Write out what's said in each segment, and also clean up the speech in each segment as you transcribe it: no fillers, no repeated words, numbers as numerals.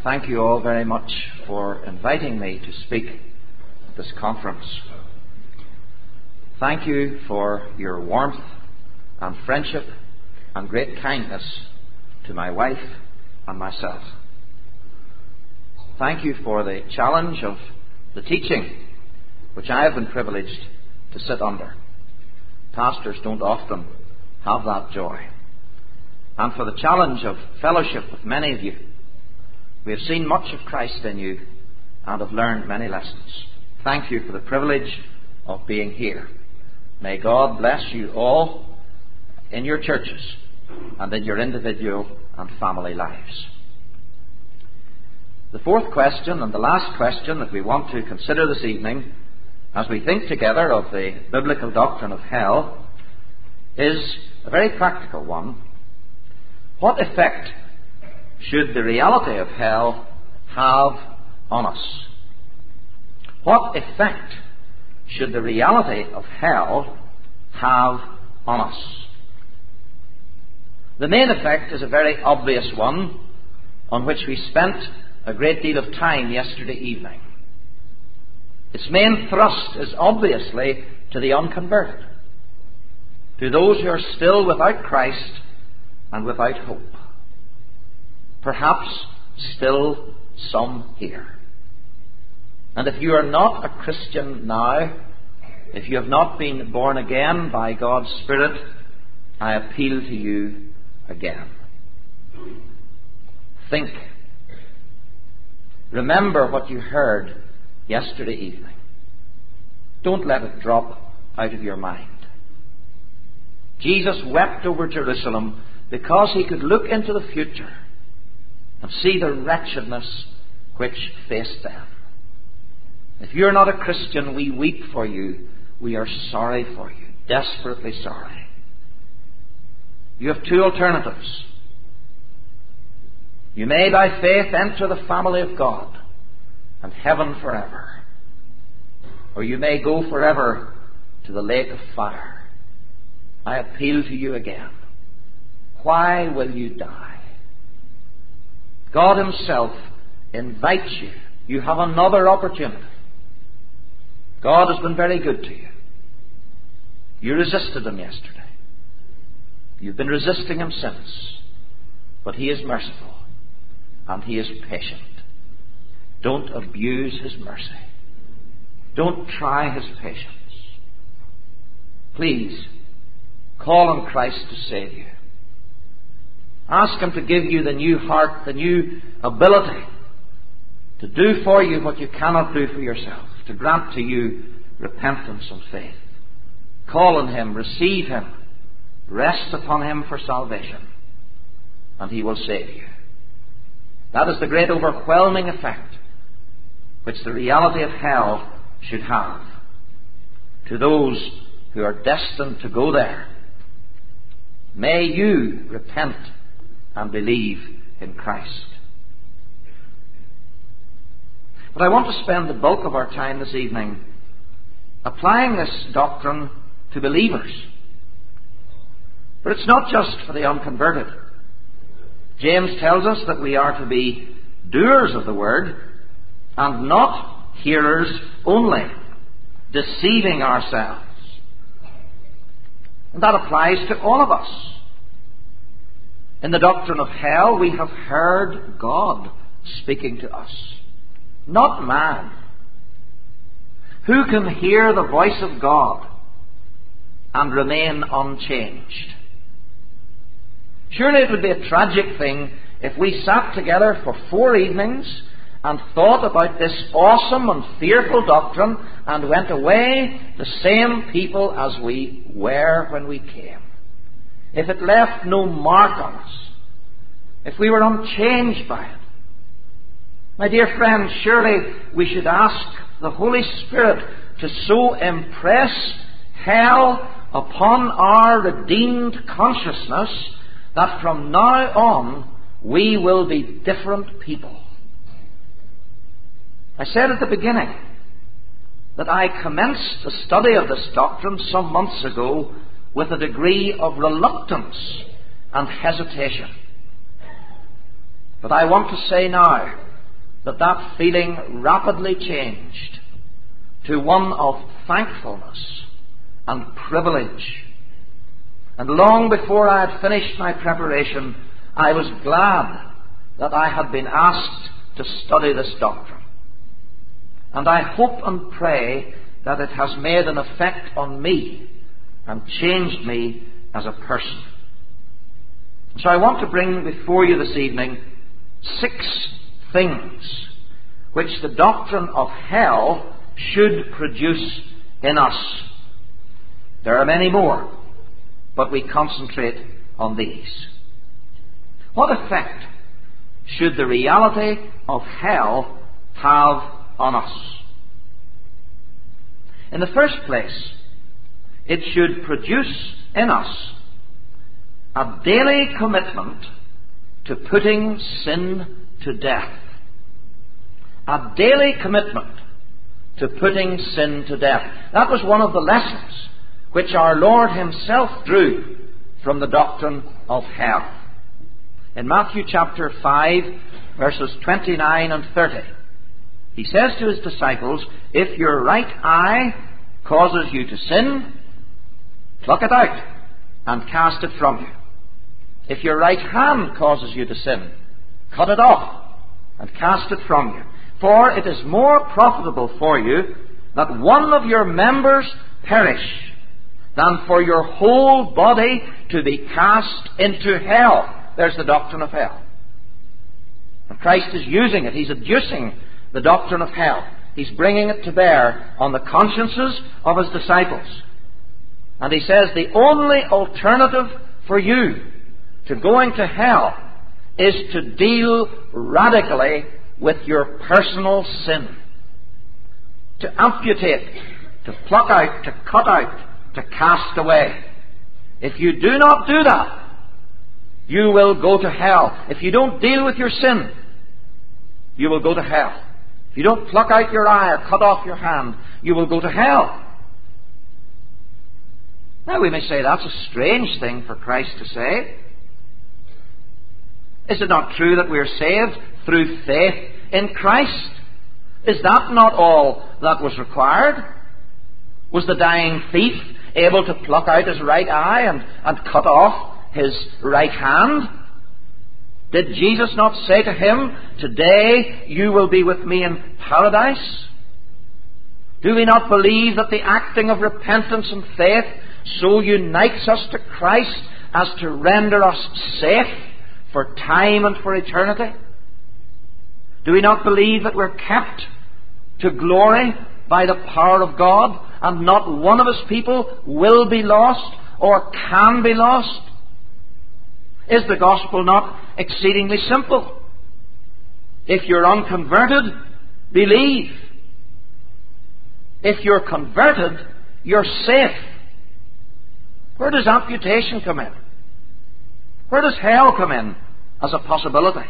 Thank you all very much for inviting me to speak at this conference. Thank you for your warmth and friendship and great kindness to my wife and myself. Thank you for the challenge of the teaching which I have been privileged to sit under. Pastors don't often have that joy. And for the challenge of fellowship with many of you. We have seen much of Christ in you and have learned many lessons. Thank you for the privilege of being here. May God bless you all in your churches and in your individual and family lives. The fourth question and the last question that we want to consider this evening as we think together of the biblical doctrine of hell is a very practical one. What effect should the reality of hell have on us? What effect should the reality of hell have on us? The main effect is a very obvious one on which we spent a great deal of time yesterday evening. Its main thrust is obviously to the unconverted, to those who are still without Christ and without hope. Perhaps still some here. And if you are not a Christian now, if you have not been born again by God's Spirit, I appeal to you again. Think. Remember what you heard yesterday evening. Don't let it drop out of your mind. Jesus wept over Jerusalem because he could look into the future and see the wretchedness which faced them. If you're not a Christian, we weep for you. We are sorry for you. Desperately sorry. You have two alternatives. You may by faith enter the family of God and heaven forever. Or you may go forever to the lake of fire. I appeal to you again. Why will you die? God himself invites you. You have another opportunity. God has been very good to you. You resisted him yesterday. You've been resisting him since. But he is merciful and he is patient. Don't abuse his mercy. Don't try his patience. Please, call on Christ to save you. Ask him to give you the new heart, the new ability to do for you what you cannot do for yourself, to grant to you repentance and faith. Call on him, receive him, rest upon him for salvation, and he will save you. That is the great overwhelming effect which the reality of hell should have to those who are destined to go there. May you repent and believe in Christ. But I want to spend the bulk of our time this evening applying this doctrine to believers. But it's not just for the unconverted. James tells us that we are to be doers of the word and not hearers only, deceiving ourselves. And that applies to all of us. In the doctrine of hell, we have heard God speaking to us, not man. Who can hear the voice of God and remain unchanged? Surely it would be a tragic thing if we sat together for 4 evenings and thought about this awesome and fearful doctrine and went away the same people as we were when we came. If it left no mark on us, if we were unchanged by it. My dear friends, surely we should ask the Holy Spirit to so impress hell upon our redeemed consciousness that from now on we will be different people. I said at the beginning that I commenced the study of this doctrine some months ago with a degree of reluctance and hesitation. But I want to say now that feeling rapidly changed to one of thankfulness and privilege. And long before I had finished my preparation, I was glad that I had been asked to study this doctrine. And I hope and pray that it has made an effect on me and changed me as a person. So I want to bring before you this evening 6 things which the doctrine of hell should produce in us. There are many more, but we concentrate on these. What effect should the reality of hell have on us? In the first place, it should produce in us a daily commitment to putting sin to death. A daily commitment to putting sin to death. That was one of the lessons which our Lord Himself drew from the doctrine of hell. In Matthew chapter 5, verses 29 and 30, He says to His disciples, "If your right eye causes you to sin, pluck it out and cast it from you. If your right hand causes you to sin, cut it off and cast it from you. For it is more profitable for you that one of your members perish than for your whole body to be cast into hell." There's the doctrine of hell. And Christ is using it. He's adducing the doctrine of hell. He's bringing it to bear on the consciences of His disciples. And He says the only alternative for you to going to hell is to deal radically with your personal sin. To amputate, to pluck out, to cut out, to cast away. If you do not do that, you will go to hell. If you don't deal with your sin, you will go to hell. If you don't pluck out your eye or cut off your hand, you will go to hell. Now we may say that's a strange thing for Christ to say. Is it not true that we are saved through faith in Christ? Is that not all that was required? Was the dying thief able to pluck out his right eye and cut off his right hand? Did Jesus not say to him, "Today you will be with me in paradise"? Do we not believe that the acting of repentance and faith so unites us to Christ as to render us safe for time and for eternity? Do we not believe that we're kept to glory by the power of God, and not one of His people will be lost or can be lost? Is the gospel not exceedingly simple? If you're unconverted, believe. If you're converted, you're safe. Where does amputation come in? Where does hell come in as a possibility?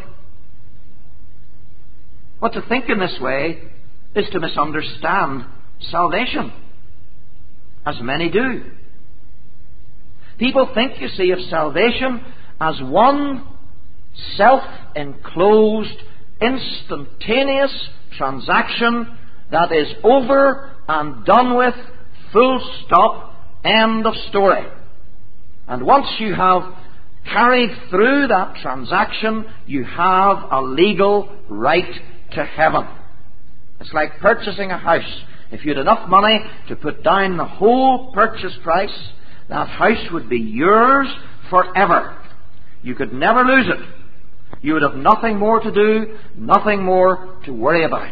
But to think in this way is to misunderstand salvation, as many do. People think, you see, of salvation as one self-enclosed, instantaneous transaction that is over and done with, full stop, end of story. And once you have carried through that transaction, you have a legal right to heaven. It's like purchasing a house. If you had enough money to put down the whole purchase price, that house would be yours forever. You could never lose it. You would have nothing more to do, nothing more to worry about.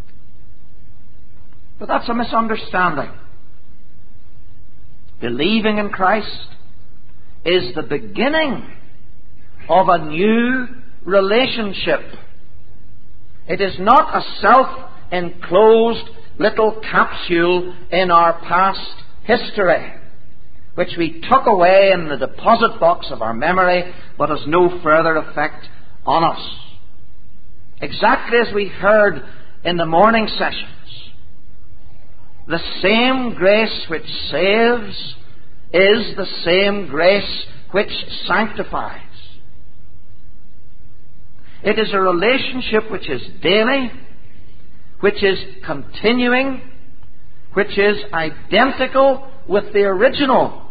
But that's a misunderstanding. Believing in Christ is the beginning of a new relationship. It is not a self-enclosed little capsule in our past history, which we tuck away in the deposit box of our memory, but has no further effect on us. Exactly as we heard in the morning sessions, the same grace which saves is the same grace which sanctifies. It is a relationship which is daily, which is continuing, which is identical with the original.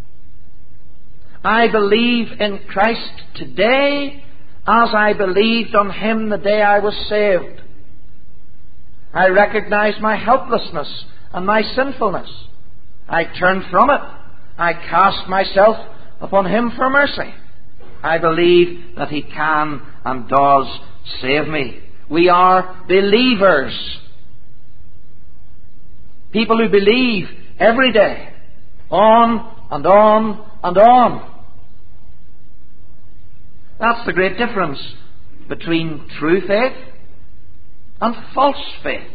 I believe in Christ today as I believed on Him the day I was saved. I recognize my helplessness and my sinfulness. I turn from it. I cast myself upon Him for mercy. I believe that He can and does save me. We are believers. People who believe every day, on and on and on. That's the great difference between true faith and false faith.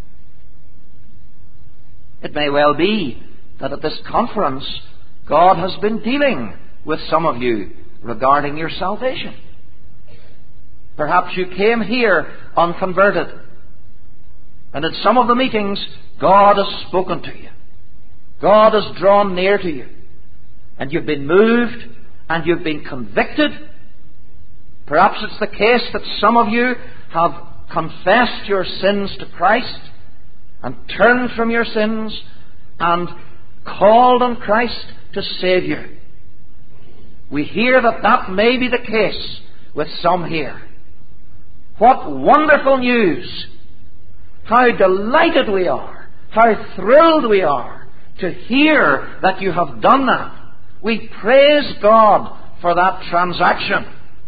It may well be that at this conference God has been dealing with some of you regarding your salvation. Perhaps you came here unconverted, and at some of the meetings God has spoken to you. God has drawn near to you, and you've been moved and you've been convicted. Perhaps it's the case that some of you have confessed your sins to Christ and turned from your sins and called on Christ to save you. We hear that that may be the case with some here. What wonderful news! How delighted we are, how thrilled we are to hear that you have done that. We praise God for that transaction.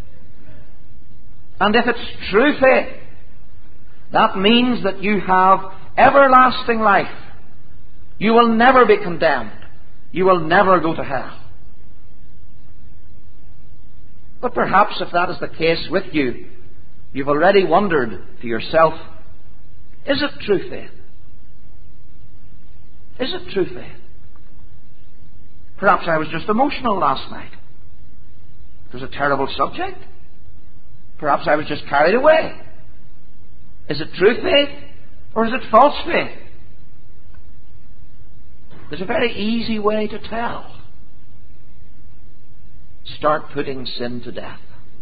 And if it's true faith, that means that you have everlasting life. You will never be condemned. You will never go to hell. But perhaps if that is the case with you, you've already wondered to yourself, is it true faith? Is it true faith? Perhaps I was just emotional last night. It was a terrible subject. Perhaps I was just carried away. Is it true faith or is it false faith? There's a very easy way to tell. Start putting sin to death.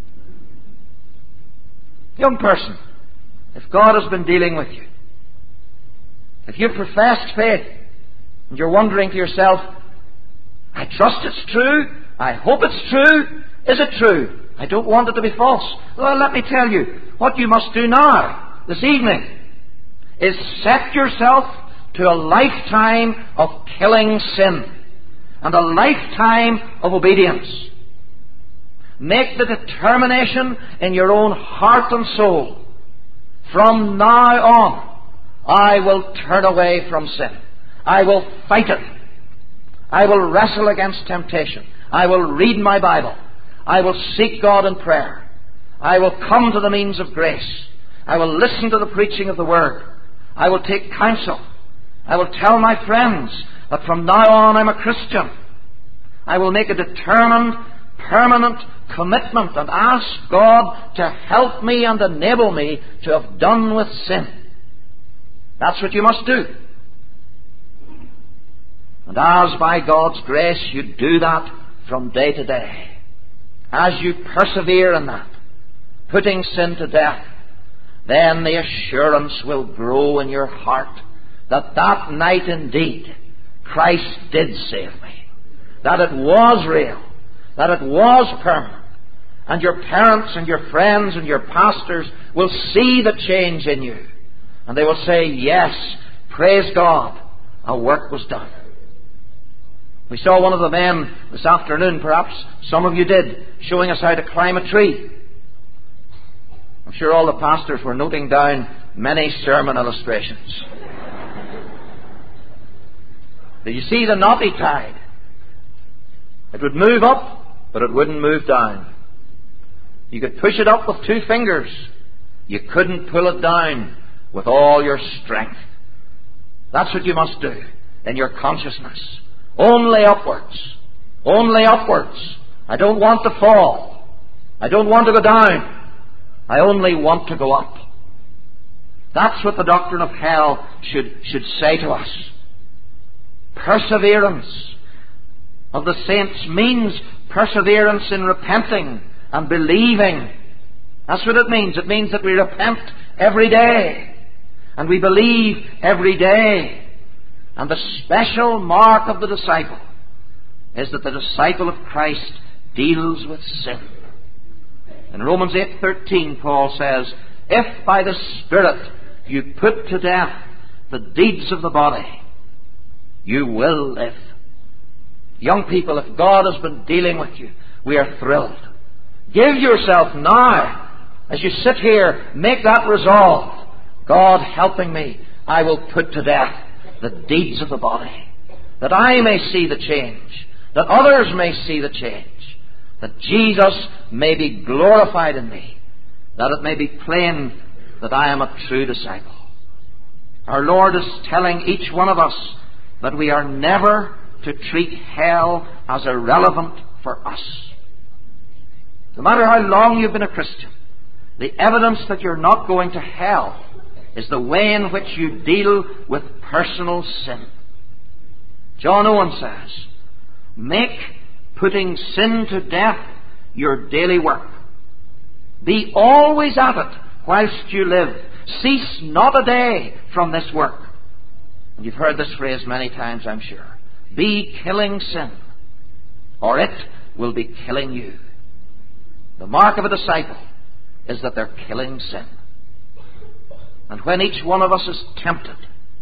Young person, if God has been dealing with you, if you've professed faith and you're wondering to yourself, I trust it's true, I hope it's true, is it true? I don't want it to be false. Well, let me tell you, what you must do now, this evening, is set yourself to a lifetime of killing sin and a lifetime of obedience. Make the determination in your own heart and soul, from now on, I will turn away from sin. I will fight it. I will wrestle against temptation. I will read my Bible. I will seek God in prayer. I will come to the means of grace. I will listen to the preaching of the Word. I will take counsel. I will tell my friends that from now on I'm a Christian. I will make a determined, permanent commitment and ask God to help me and enable me to have done with sin. That's what you must do. And as by God's grace you do that from day to day, as you persevere in that, putting sin to death, then the assurance will grow in your heart that that night indeed Christ did save me, that it was real, that it was permanent, and your parents and your friends and your pastors will see the change in you, and they will say, yes, praise God, a work was done. We saw one of the men this afternoon, perhaps some of you did, showing us how to climb a tree. I'm sure all the pastors were noting down many sermon illustrations. Did you see the knot he tied? It would move up, but it wouldn't move down. You could push it up with 2 fingers. You couldn't pull it down with all your strength. That's what you must do in your consciousness. Only upwards. Only upwards. I don't want to fall. I don't want to go down. I only want to go up. That's what the doctrine of hell should say to us. Perseverance of the saints means perseverance in repenting and believing That's what it means. It means that we repent every day. And we believe every day. And the special mark of the disciple is that the disciple of Christ deals with sin. In Romans 8:13, Paul says, if by the Spirit you put to death the deeds of the body, you will live. Young people, if God has been dealing with you, we are thrilled. Give yourself now, as you sit here, make that resolve. God helping me, I will put to death the deeds of the body, that I may see the change, that others may see the change, that Jesus may be glorified in me, that it may be plain that I am a true disciple. Our Lord is telling each one of us that we are never to treat hell as irrelevant for us. No matter how long you've been a Christian, the evidence that you're not going to hell is the way in which you deal with personal sin. John Owen says, make putting sin to death your daily work. Be always at it whilst you live. Cease not a day from this work. And you've heard this phrase many times, I'm sure. Be killing sin, or it will be killing you. The mark of a disciple is that they're killing sin. And when each one of us is tempted,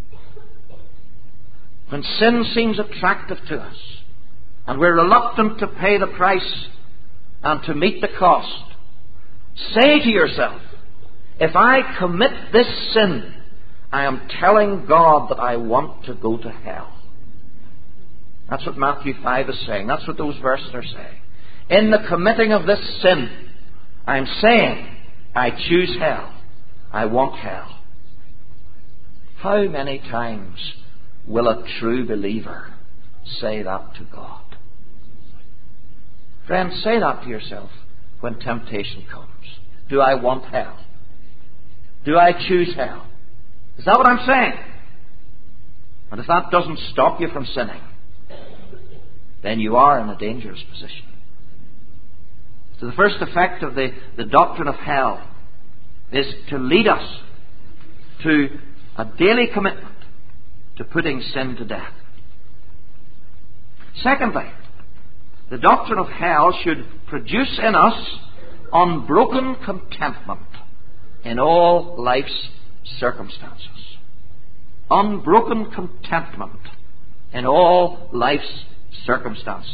when sin seems attractive to us, and we're reluctant to pay the price and to meet the cost, say to yourself, if I commit this sin, I am telling God that I want to go to hell. That's what Matthew 5 is saying. That's what those verses are saying. In the committing of this sin, I'm saying, I choose hell. I want hell. How many times will a true believer say that to God? Friends, say that to yourself when temptation comes. Do I want hell? Do I choose hell? Is that what I'm saying? And if that doesn't stop you from sinning, then you are in a dangerous position. So the first effect of the doctrine of hell is to lead us to a daily commitment to putting sin to death. Secondly, the doctrine of hell should produce in us unbroken contentment in all life's circumstances. Unbroken contentment in all life's circumstances.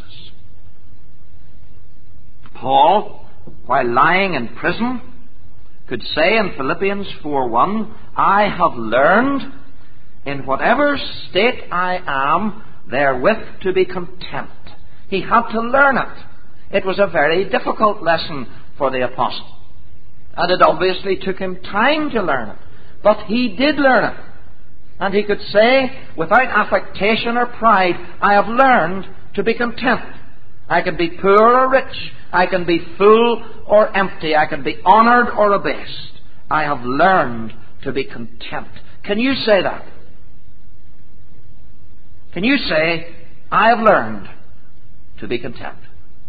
Paul, while lying in prison, could say in Philippians 4:1, I have learned in whatever state I am therewith to be content. He had to learn it. It was a very difficult lesson for the apostle. And it obviously took him time to learn it. But he did learn it. And he could say, without affectation or pride, I have learned to be content. I can be poor or rich. I can be full or empty. I can be honoured or abased. I have learned to be content. Can you say that? Can you say, I have learned to be content?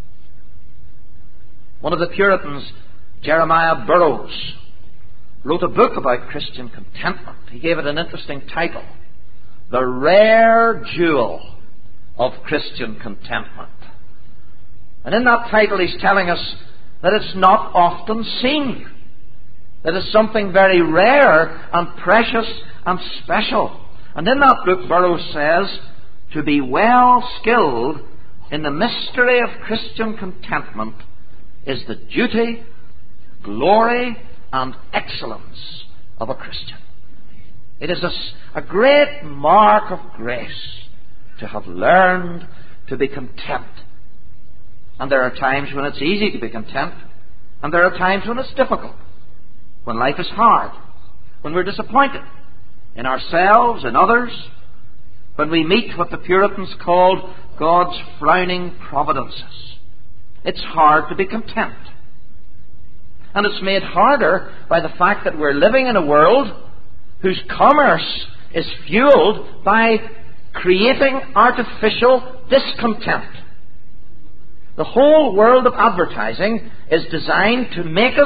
One of the Puritans, Jeremiah Burroughs, wrote a book about Christian contentment. He gave it an interesting title, The Rare Jewel of Christian Contentment. And in that title he's telling us that it's not often seen. That it's something very rare and precious and special. And in that book Burroughs says, to be well skilled in the mystery of Christian contentment is the duty, glory, and excellence of a Christian. It is a great mark of grace to have learned to be content. And there are times when it's easy to be content, and there are times when it's difficult, when life is hard, when we're disappointed in ourselves and others, when we meet what the Puritans called God's frowning providences. It's hard to be content. And it's made harder by the fact that we're living in a world whose commerce is fueled by creating artificial discontent. The whole world of advertising is designed to make us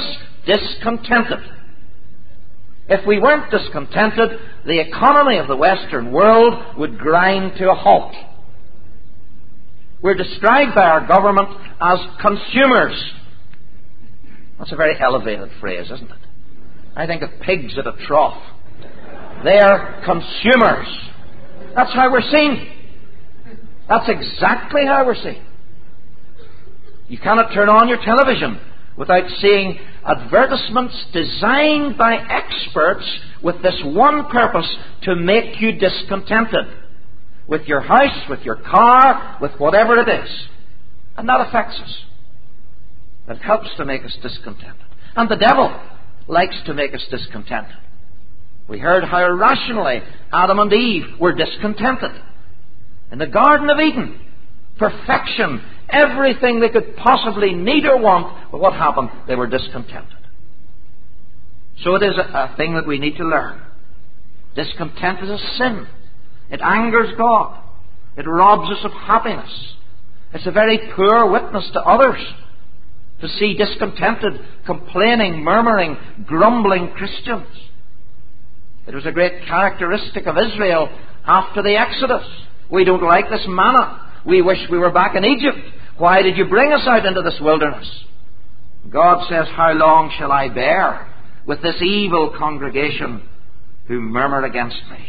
discontented. If we weren't discontented, the economy of the Western world would grind to a halt. We're described by our government as consumers. That's a very elevated phrase, isn't it? I think of pigs at a trough. They're consumers. That's how we're seen. That's exactly how we're seen. You cannot turn on your television without seeing advertisements designed by experts with this one purpose: to make you discontented. With your house, with your car, with whatever it is. And that affects us. It helps to make us discontented. And the devil likes to make us discontented. We heard how irrationally Adam and Eve were discontented. In the Garden of Eden, perfection, everything they could possibly need or want, but what happened? They were discontented. So it is a thing that we need to learn. Discontent is a sin. It angers God. It robs us of happiness. It's a very poor witness to others to see discontented, complaining, murmuring, grumbling Christians. It was a great characteristic of Israel after the Exodus. We don't like this manna. We wish we were back in Egypt. Why did you bring us out into this wilderness? God says, how long shall I bear with this evil congregation who murmur against me?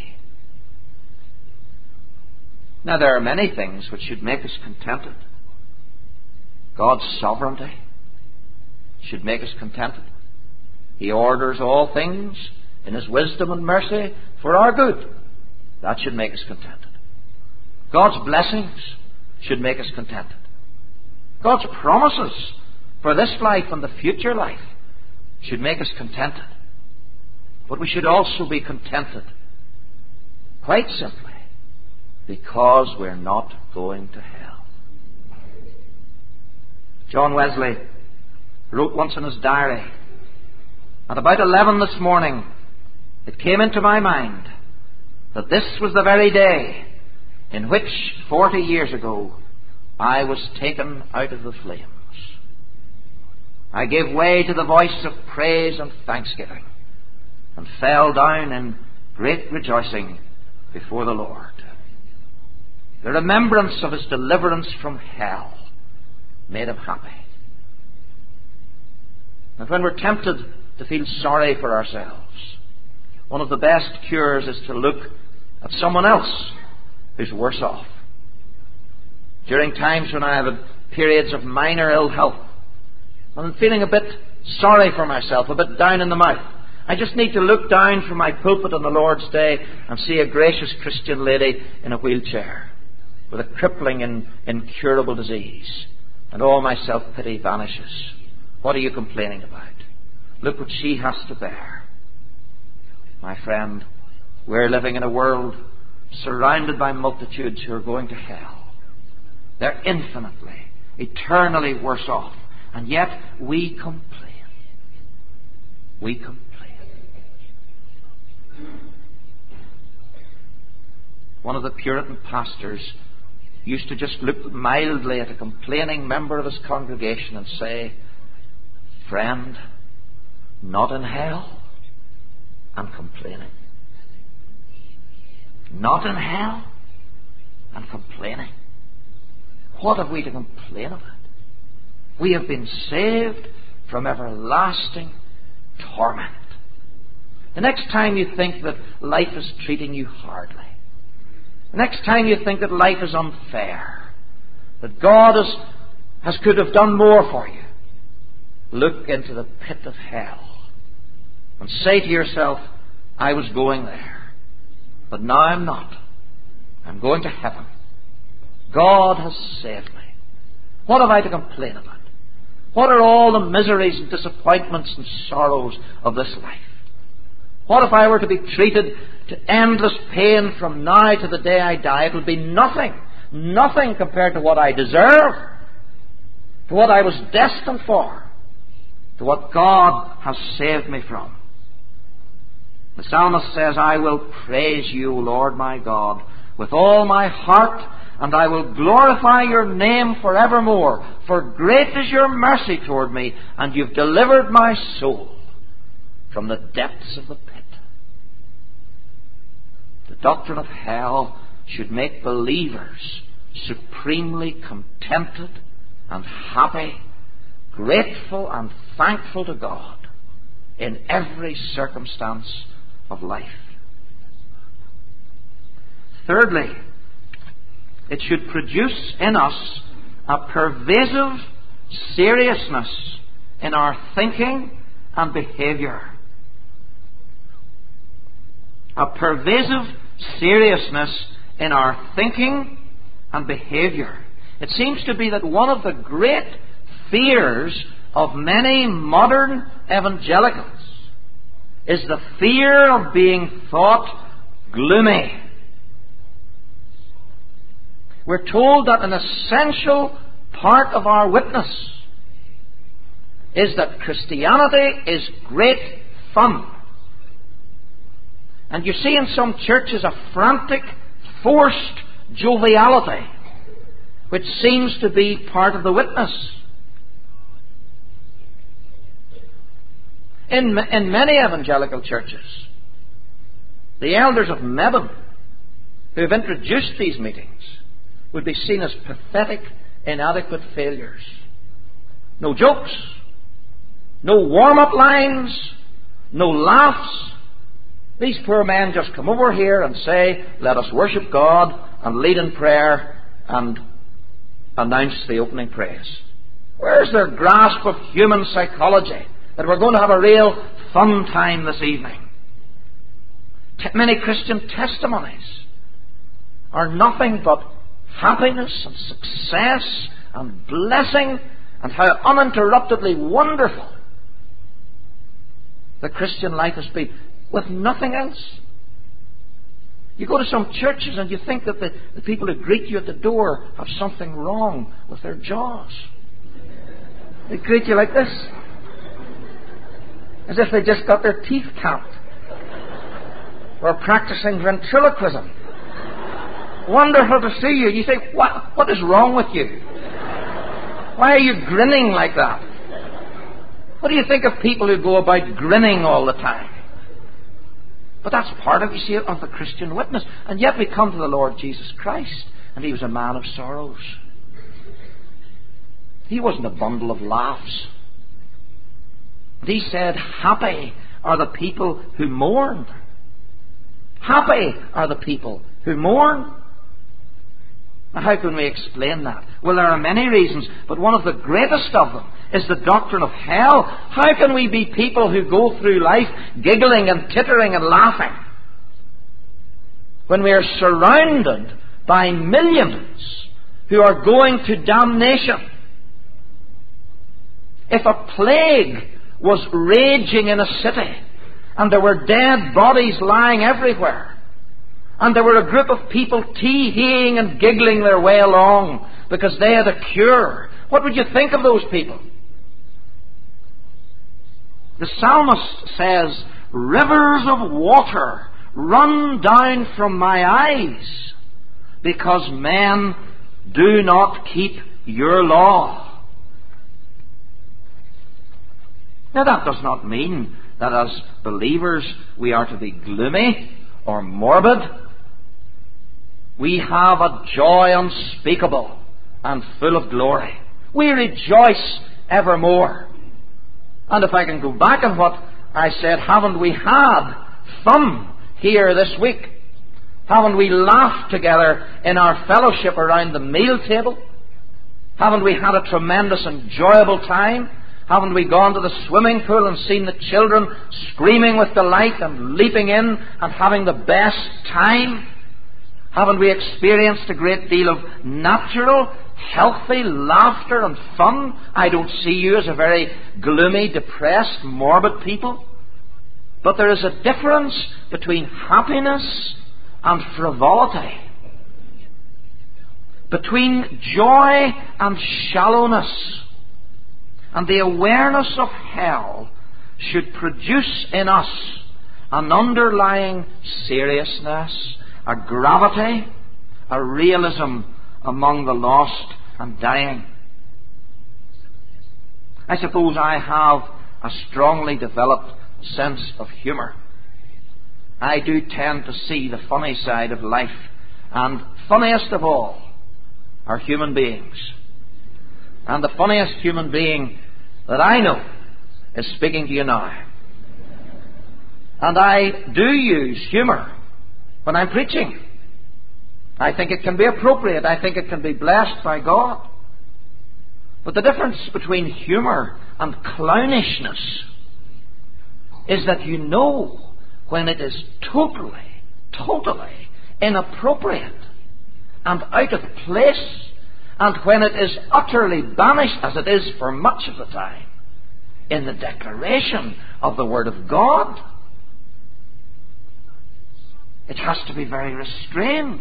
Now, there are many things which should make us contented. God's sovereignty should make us contented. He orders all things in His wisdom and mercy for our good. That should make us contented. God's blessings should make us contented. God's promises for this life and the future life should make us contented. But we should also be contented, quite simply, because we're not going to hell. John Wesley wrote once in his diary, at about 11 this morning, it came into my mind that this was the very day in which 40 years ago I was taken out of the flames. I gave way to the voice of praise and thanksgiving and fell down in great rejoicing before the Lord. The remembrance of His deliverance from hell made him happy. And when we're tempted to feel sorry for ourselves, one of the best cures is to look at someone else who's worse off. During times when I have had periods of minor ill health, and I'm feeling a bit sorry for myself, a bit down in the mouth, I just need to look down from my pulpit on the Lord's Day and see a gracious Christian lady in a wheelchair with a crippling and incurable disease, and all my self-pity vanishes. What are you complaining about? Look what she has to bear. My friend, we're living in a world surrounded by multitudes who are going to hell. They're infinitely, eternally worse off. And yet we complain. We complain. One of the Puritan pastors used to just look mildly at a complaining member of his congregation and say, friend, not in hell and complaining. Not in hell and complaining. What have we to complain about? We have been saved from everlasting torment. The next time you think that life is treating you hardly, the next time you think that life is unfair, that God could have done more for you, look into the pit of hell and say to yourself, I was going there, but now I'm not. I'm going to heaven. God has saved me. What have I to complain about? What are all the miseries and disappointments and sorrows of this life? What if I were to be treated to endless pain from now to the day I die? It would be nothing. Nothing compared to what I deserve, to what I was destined for, to what God has saved me from. The psalmist says, I will praise you, Lord my God, with all my heart and I will glorify your name forevermore. For great is your mercy toward me, and you've delivered my soul from the depths of the pit. The doctrine of hell should make believers supremely contented and happy, grateful and thankful to God in every circumstance of life. Thirdly, it should produce in us a pervasive seriousness in our thinking and behavior. A pervasive seriousness in our thinking and behavior. It seems to be that one of the great fears of many modern evangelicals is the fear of being thought gloomy. We're told that an essential part of our witness is that Christianity is great fun. And you see in some churches a frantic, forced joviality, which seems to be part of the witness. In many evangelical churches, the elders of Mebane, who have introduced these meetings, would be seen as pathetic, inadequate failures. No jokes, no warm-up lines, no laughs. These poor men just come over here and say, let us worship God and lead in prayer and announce the opening praise. Where's their grasp of human psychology that we're going to have a real fun time this evening? Many Christian testimonies are nothing but happiness and success and blessing, and how uninterruptedly wonderful the Christian life has been, with nothing else. You go to some churches and you think that the people who greet you at the door have something wrong with their jaws. They greet you like this, as if they just got their teeth capped or practicing ventriloquism. Wonderful to see you. You say, what is wrong with you? Why are you grinning like that? What do you think of people who go about grinning all the time? But that's part of, you see, of the Christian witness. And yet we come to the Lord Jesus Christ, and He was a man of sorrows. He wasn't a bundle of laughs. And He said, happy are the people who mourn. Happy are the people who mourn. Now, how can we explain that? Well, there are many reasons, but one of the greatest of them is the doctrine of hell. How can we be people who go through life giggling and tittering and laughing when we are surrounded by millions who are going to damnation? If a plague was raging in a city and there were dead bodies lying everywhere, and there were a group of people tee-heeing and giggling their way along because they had a cure, what would you think of those people? The psalmist says, rivers of water run down from my eyes because men do not keep your law. Now, that does not mean that as believers we are to be gloomy or morbid. We have a joy unspeakable and full of glory. We rejoice evermore. And if I can go back on what I said, haven't we had fun here this week? Haven't we laughed together in our fellowship around the meal table? Haven't we had a tremendous, enjoyable time? Haven't we gone to the swimming pool and seen the children screaming with delight and leaping in and having the best time? Haven't we experienced a great deal of natural, healthy laughter and fun? I don't see you as a very gloomy, depressed, morbid people. But there is a difference between happiness and frivolity, between joy and shallowness. And the awareness of hell should produce in us an underlying seriousness, a gravity, a realism among the lost and dying. I suppose I have a strongly developed sense of humour. I do tend to see the funny side of life, and funniest of all are human beings. And the funniest human being that I know is speaking to you now. And I do use humour when I'm preaching. I think it can be appropriate. I think it can be blessed by God. But the difference between humour and clownishness is that you know when it is totally inappropriate and out of place, and when it is utterly banished, as it is for much of the time, in the declaration of the Word of God. It has to be very restrained.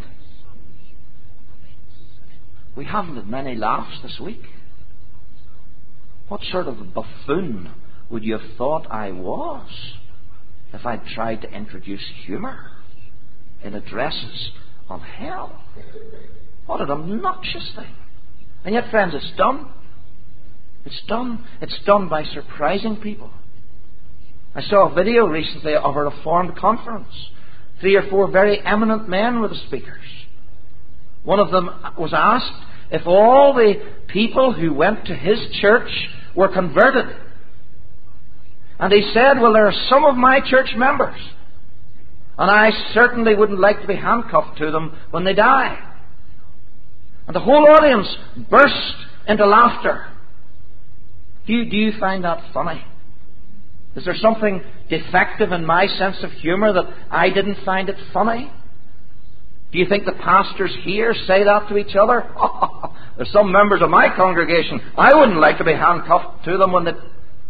We haven't had many laughs this week. What sort of buffoon would you have thought I was if I'd tried to introduce humour in addresses on hell? What an obnoxious thing. And yet, friends, it's done. It's done. It's done by surprising people. I saw a video recently of a Reformed conference. 3 or 4 very eminent men were the speakers. One of them was asked if all the people who went to his church were converted. And he said, well, there are some of my church members, and I certainly wouldn't like to be handcuffed to them when they die. And the whole audience burst into laughter. Do you find that funny? Is there something defective in my sense of humour that I didn't find it funny? Do you think the pastors here say that to each other? There's some members of my congregation, I wouldn't like to be handcuffed to them when they... Do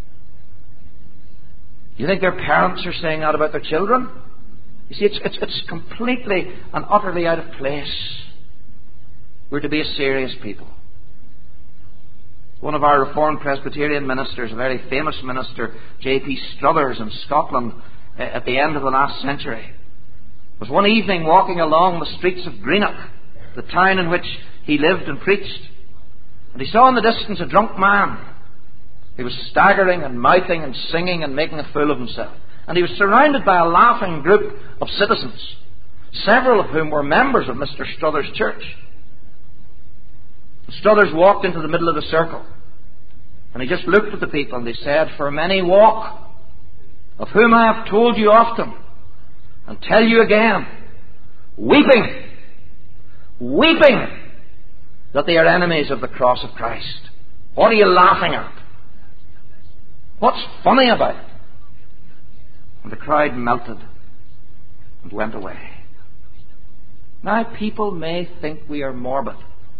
you think their parents are saying that about their children? You see, it's completely and utterly out of place. We're to be a serious people. One of our Reformed Presbyterian ministers, a very famous minister, J.P. Struthers in Scotland, at the end of the last century, was one evening walking along the streets of Greenock, the town in which he lived and preached, and he saw in the distance a drunk man. He was staggering and mouthing and singing and making a fool of himself. And he was surrounded by a laughing group of citizens, several of whom were members of Mr. Struthers' church. Struthers walked into the middle of the circle, and he just looked at the people and he said, for many walk, of whom I have told you often, and tell you again, weeping, that they are enemies of the cross of Christ. What are you laughing at? What's funny about it? And the crowd melted and went away. Now, people may think we are morbid.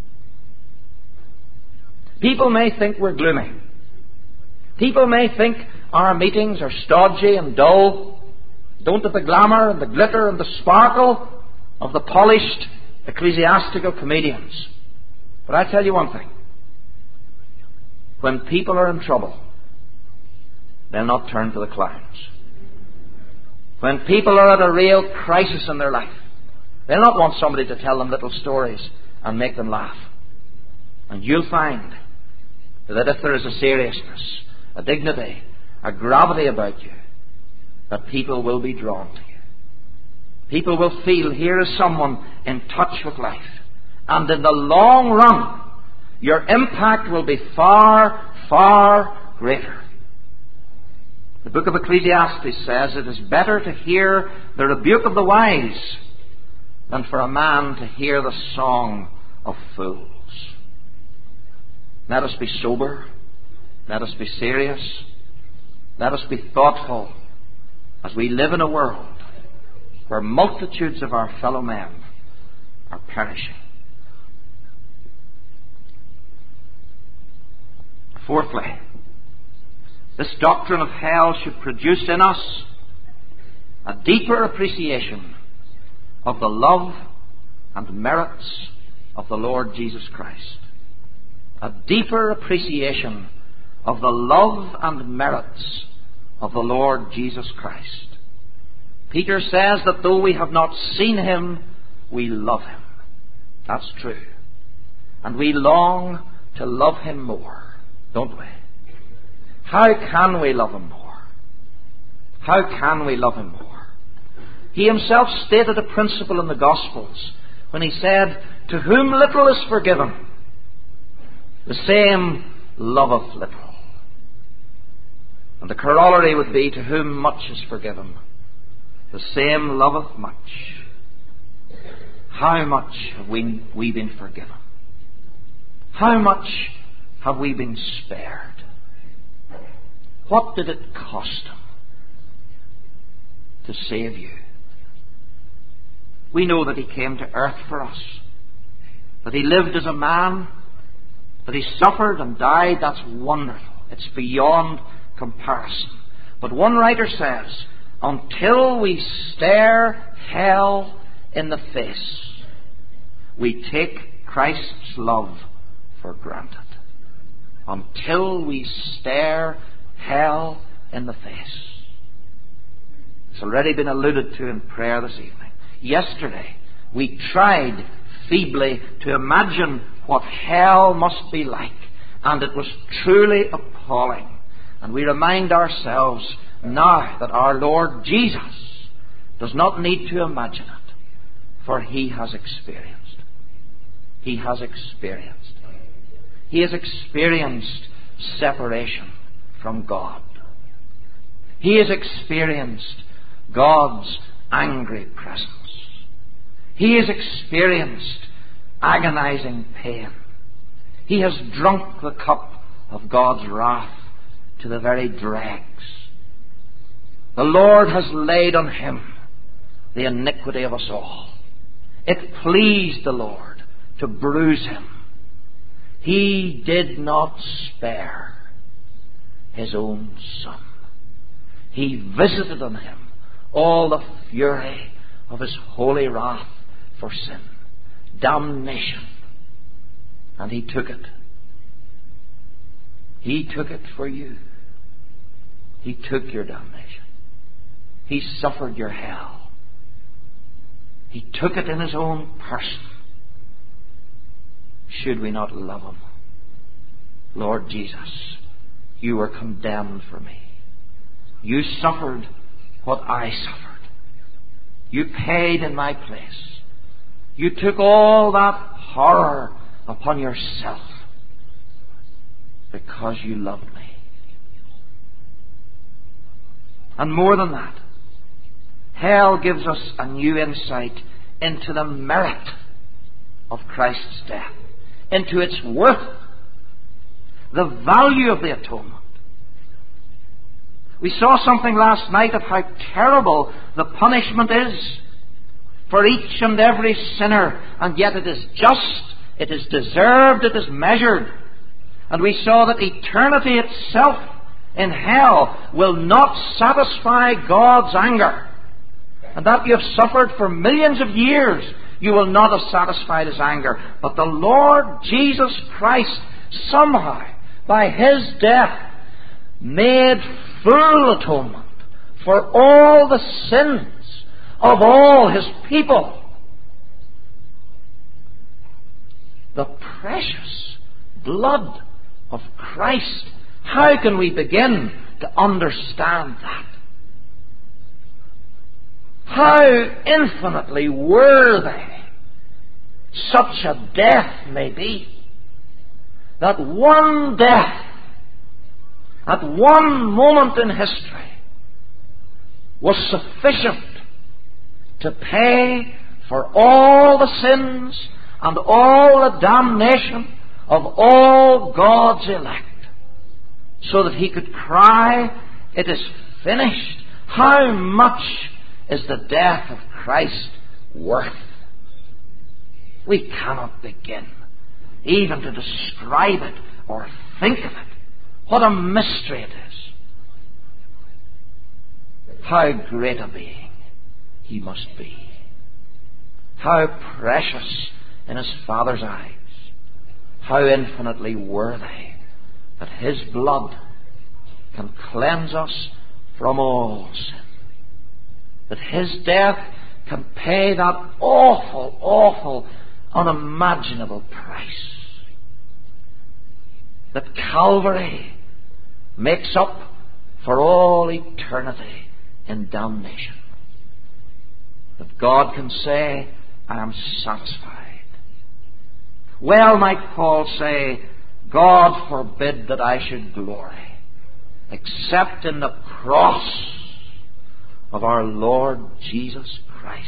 People may think we're gloomy. People may think our meetings are stodgy and dull, don't have the glamour and the glitter and the sparkle of the polished ecclesiastical comedians. But I tell you one thing. When people are in trouble, they'll not turn to the clowns. When people are at a real crisis in their life, they'll not want somebody to tell them little stories and make them laugh. And you'll find that if there is a seriousness, a dignity, a gravity about you, that people will be drawn to you. People will feel here is someone in touch with life. And in the long run, your impact will be far, far greater. The book of Ecclesiastes says it is better to hear the rebuke of the wise than for a man to hear the song of fools. Let us be sober. Let us be serious. Let us be thoughtful as we live in a world where multitudes of our fellow men are perishing. Fourthly, this doctrine of hell should produce in us a deeper appreciation of the love and merits of the Lord Jesus Christ. A deeper appreciation of the love and merits of the Lord Jesus Christ. Peter says that though we have not seen Him, we love Him. That's true. And we long to love Him more, don't we? How can we love Him more? How can we love Him more? He Himself stated a principle in the Gospels when He said, "To whom little is forgiven, the same loveth little." And the corollary would be, to whom much is forgiven, the same loveth much. How much have we been forgiven? How much have we been spared? What did it cost Him to save you? We know that He came to earth for us, that He lived as a man, that He suffered and died. That's wonderful. It's beyond comparison. But one writer says, until we stare hell in the face, we take Christ's love for granted. Until we stare hell in the face. It's already been alluded to in prayer this evening. Yesterday, we tried feebly to imagine what hell must be like, and it was truly appalling. And we remind ourselves now that our Lord Jesus does not need to imagine it, for He has experienced. He has experienced. He has experienced separation from God. He has experienced God's angry presence. He has experienced agonizing pain. He has drunk the cup of God's wrath to the very dregs. The Lord has laid on Him the iniquity of us all. It pleased the Lord to bruise Him. He did not spare His own Son. He visited on Him all the fury of His holy wrath for sin, damnation. And He took it. He took it for you. He took your damnation. He suffered your hell. He took it in His own person. Should we not love Him? Lord Jesus, You were condemned for me. You suffered what I suffered. You paid in my place. You took all that horror upon yourself because You loved me. And more than that, hell gives us a new insight into the merit of Christ's death, into its worth, the value of the atonement. We saw something last night of how terrible the punishment is for each and every sinner, and yet it is just, it is deserved, it is measured. And we saw that eternity itself in hell will not satisfy God's anger, and that you have suffered for millions of years, you will not have satisfied His anger. But the Lord Jesus Christ somehow, by His death, made full atonement for all the sins of all His people. The precious blood of Christ. How can we begin to understand that? How infinitely worthy such a death may be. That one death, at one moment in history, was sufficient to pay for all the sins and all the damnation of all God's elect, so that He could cry, "It is finished." How much is the death of Christ worth? We cannot begin even to describe it or think of it. What a mystery it is. How great a being He must be. How precious in His Father's eyes. How infinitely worthy that His blood can cleanse us from all sin. That His death can pay that awful, awful, unimaginable price. that Calvary makes up for all eternity in damnation. That God can say, I am satisfied. Well might Paul say, God forbid that I should glory, except in the cross of our Lord Jesus Christ.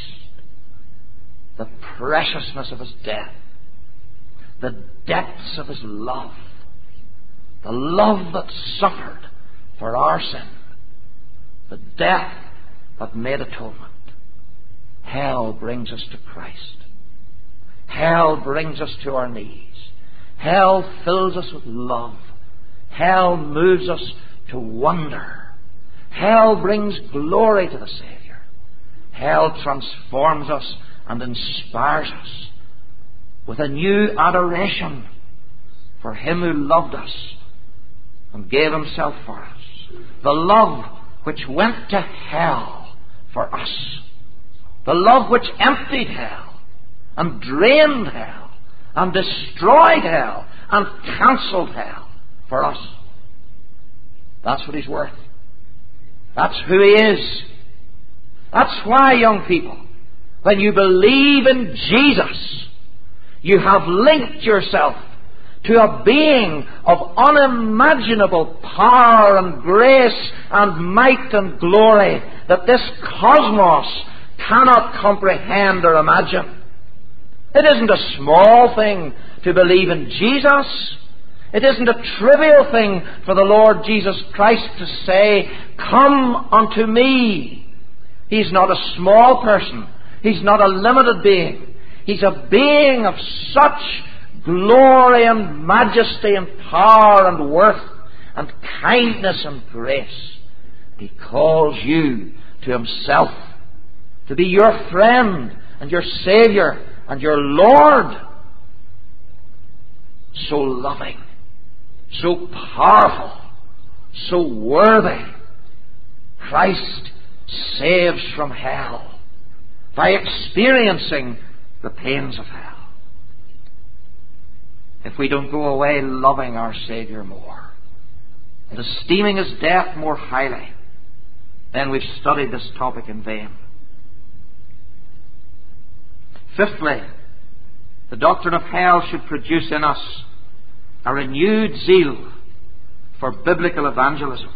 The preciousness of His death, the depths of His love, the love that suffered for our sin, the death that made atonement. Hell brings us to Christ. Hell brings us to our knees. Hell fills us with love. Hell moves us to wonder. Hell brings glory to the Saviour. Hell transforms us and inspires us with a new adoration for Him who loved us and gave Himself for us. The love which went to hell for us. The love which emptied hell and drained hell and destroyed hell and cancelled hell for us. That's what He's worth. That's who He is. That's why, young people, when you believe in Jesus, you have linked yourself to a being of unimaginable power and grace and might and glory that this cosmos cannot comprehend or imagine. It isn't a small thing to believe in Jesus. It isn't a trivial thing for the Lord Jesus Christ to say, come unto me. He's not a small person. He's not a limited being. He's a being of such glory and majesty and power and worth and kindness and grace. He calls you to Himself to be your friend and your Saviour and your Lord. So loving, so powerful, so worthy. Christ saves from hell by experiencing the pains of hell. If we don't go away loving our Saviour more and esteeming His death more highly, then we've studied this topic in vain. Fifthly, the doctrine of hell should produce in us a renewed zeal for biblical evangelism.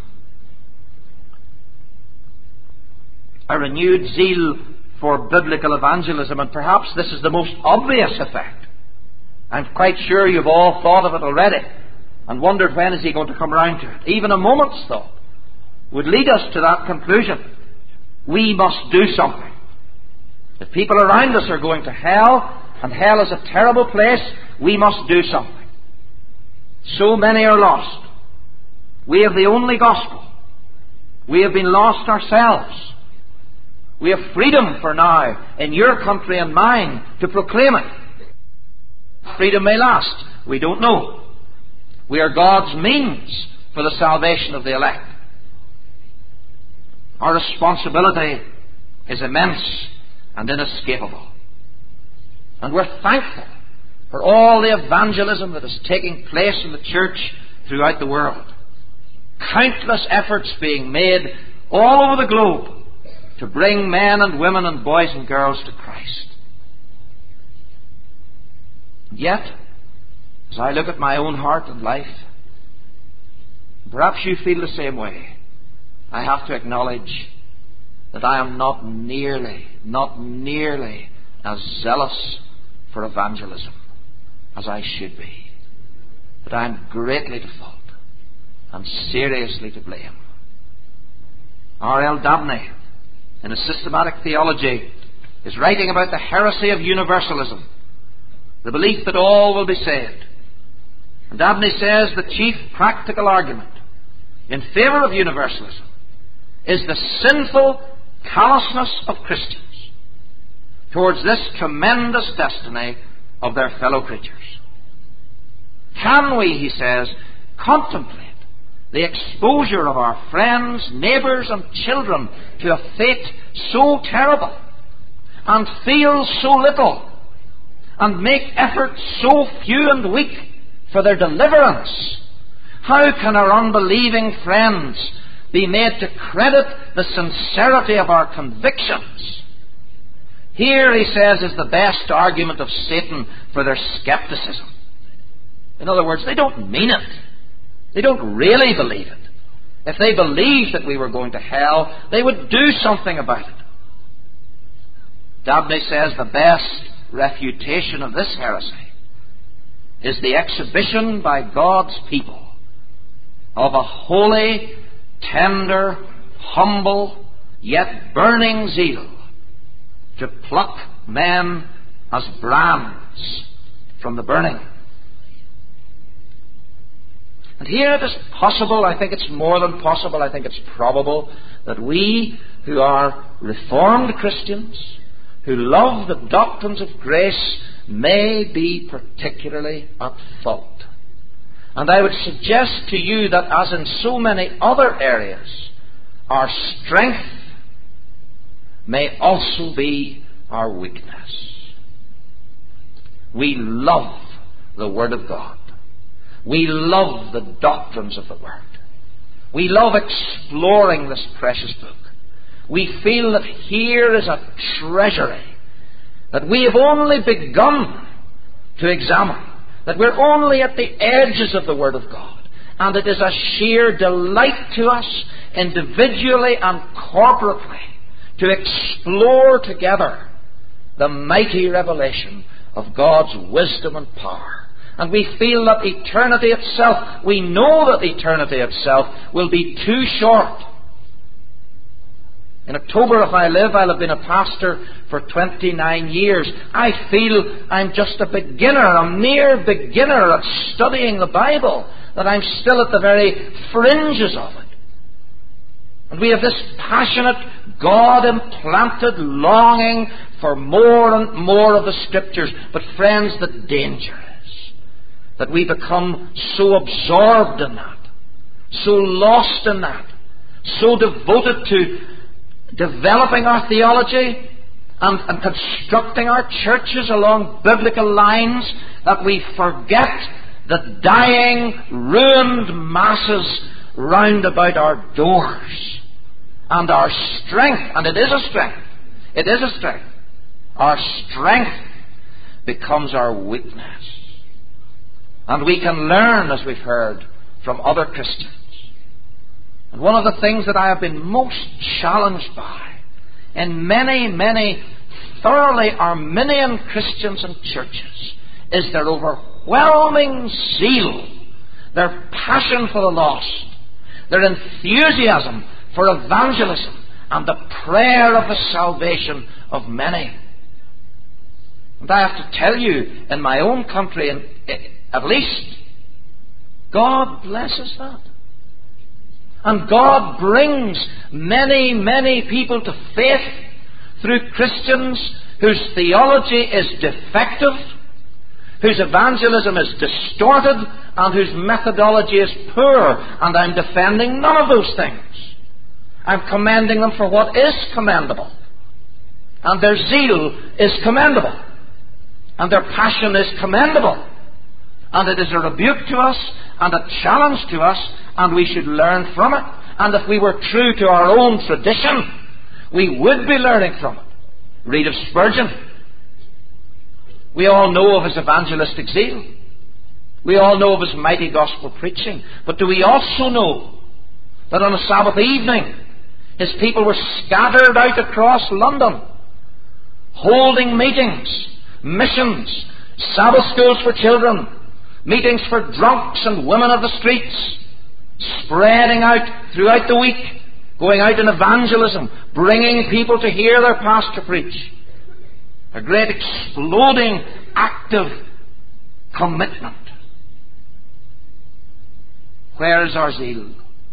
A renewed zeal for biblical evangelism, and perhaps this is the most obvious effect. I'm quite sure you've all thought of it already and wondered when is He going to come round to it. Even a moment's thought would lead us to that conclusion. We must do something. If people around us are going to hell, and hell is a terrible place, we must do something. So many are lost. We have the only gospel. We have been lost ourselves. We have freedom for now in your country and mine to proclaim it. Freedom may last. We don't know. We are God's means for the salvation of the elect. Our responsibility is immense and inescapable. And we're thankful for all the evangelism that is taking place in the church throughout the world. Countless efforts being made all over the globe to bring men and women and boys and girls to Christ. Yet, as I look at my own heart and life, perhaps you feel the same way, I have to acknowledge that I am not nearly as zealous for evangelism as I should be. That I am greatly to fault and seriously to blame. R.L. Dabney, in his Systematic Theology, is writing about the heresy of universalism, the belief that all will be saved. And Dabney says the chief practical argument in favour of universalism is the sinful callousness of Christians towards this tremendous destiny of their fellow creatures. Can we, he says, contemplate the exposure of our friends, neighbours and children to a fate so terrible, and feel so little, and make efforts so few and weak for their deliverance, How can our unbelieving friends be made to credit the sincerity of our convictions? Here, he says, is the best argument of Satan for their skepticism. In other words, they don't mean it. They don't really believe it. If they believed that we were going to hell, they would do something about it. Dabney says the best refutation of this heresy is the exhibition by God's people of a holy, tender, humble, yet burning zeal to pluck men as brands from the burning. And here it is possible, I think it's more than possible, I think it's probable, that we who are Reformed Christians, who love the doctrines of grace, may be particularly at fault. And I would suggest to you that, as in so many other areas, our strength may also be our weakness. We love the Word of God. We love the doctrines of the Word. We love exploring this precious book. We feel that here is a treasury that we have only begun to examine, that we're only at the edges of the Word of God. And it is a sheer delight to us, individually and corporately, to explore together the mighty revelation of God's wisdom and power. And we feel that eternity itself, we know that eternity itself will be too short. In October, if I live, I'll have been a pastor for 29 years. I feel I'm just a beginner, a mere beginner at studying the Bible, that I'm still at the very fringes of it. And we have this passionate, God-implanted longing for more and more of the Scriptures. But friends, the danger is that we become so absorbed in that, so lost in that, so devoted to developing our theology and constructing our churches along biblical lines that we forget the dying, ruined masses round about our doors. And our strength, and it is a strength, our strength becomes our weakness. And we can learn, as we've heard, from other Christians. And one of the things that I have been most challenged by in many, many thoroughly Arminian Christians and churches is their overwhelming zeal, their passion for the lost, their enthusiasm for evangelism, and the prayer of the salvation of many. And I have to tell you, in my own country, at least, God blesses that. And God brings many, many people to faith through Christians whose theology is defective, whose evangelism is distorted, and whose methodology is poor. And I'm defending none of those things. I'm commending them for what is commendable. And their zeal is commendable. And their passion is commendable. And it is a rebuke to us and a challenge to us, and we should learn from it. And if we were true to our own tradition, we would be learning from it. Read of Spurgeon. We all know of his evangelistic zeal. We all know of his mighty gospel preaching. But do we also know that on a Sabbath evening, his people were scattered out across London, holding meetings, missions, Sabbath schools for children, meetings for drunks and women of the streets, spreading out throughout the week, going out in evangelism, bringing people to hear their pastor preach. A great exploding, active commitment. Where is our zeal?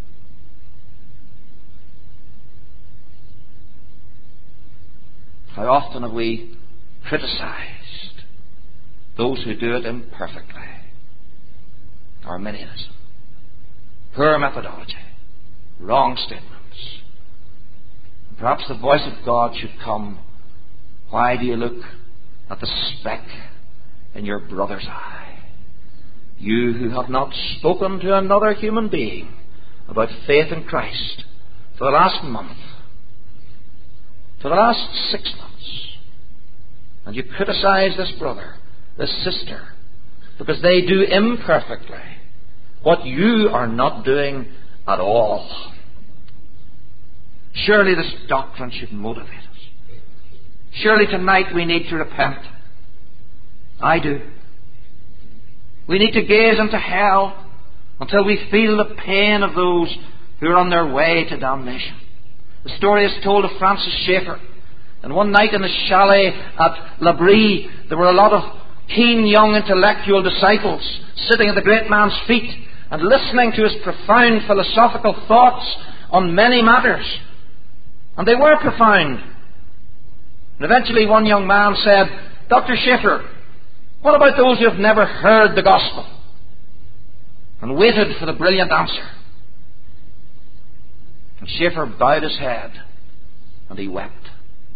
How often have we criticized those who do it imperfectly? Arminianism, poor methodology, wrong statements. Perhaps the voice of God should come. Why do you look at the speck in your brother's eye You who have not spoken to another human being about faith in Christ for the last month, for the last 6 months, and you criticize this brother, this sister, because they do imperfectly what you are not doing at all. Surely this doctrine should motivate us. Surely tonight we need to repent. I do. We need to gaze into hell until we feel the pain of those who are on their way to damnation. The story is told of Francis Schaeffer. And one night in the chalet at L'Abri, there were a lot of keen young intellectual disciples sitting at the great man's feet and listening to his profound philosophical thoughts on many matters. And they were profound. And eventually one young man said, "Dr. Schaeffer, what about those who have never heard the gospel?" And waited for the brilliant answer. And Schaeffer bowed his head and he wept.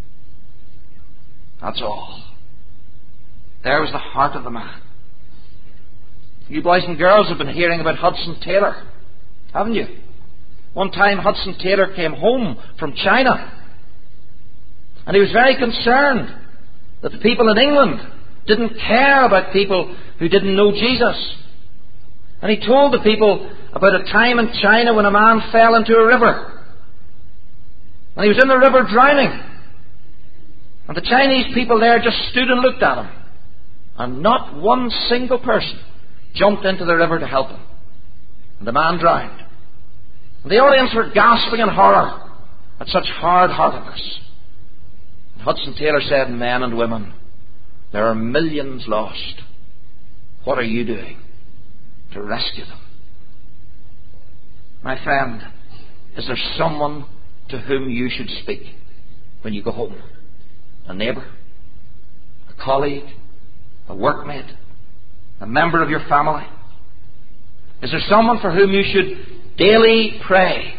That's all. There was the heart of the man. You boys and girls have been hearing about Hudson Taylor, haven't you? One time Hudson Taylor came home from China and he was very concerned that the people in England didn't care about people who didn't know Jesus. And he told the people about a time in China when a man fell into a river. And he was in the river drowning. And the Chinese people there just stood and looked at him. And not one single person jumped into the river to help him. And the man drowned. And the audience were gasping in horror at such hard-heartedness. And Hudson Taylor said, "Men and women, there are millions lost. What are you doing to rescue them?" My friend, is there someone to whom you should speak when you go home? A neighbour? A colleague? A workmate? A member of your family? Is there someone for whom you should daily pray?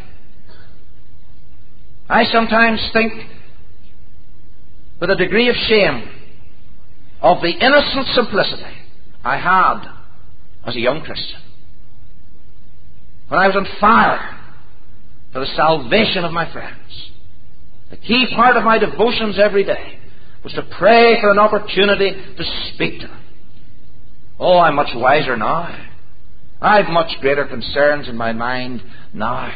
I sometimes think with a degree of shame of the innocent simplicity I had as a young Christian. When I was on fire for the salvation of my friends, the key part of my devotions every day was to pray for an opportunity to speak to them. Oh, I'm much wiser now. I've much greater concerns in my mind now.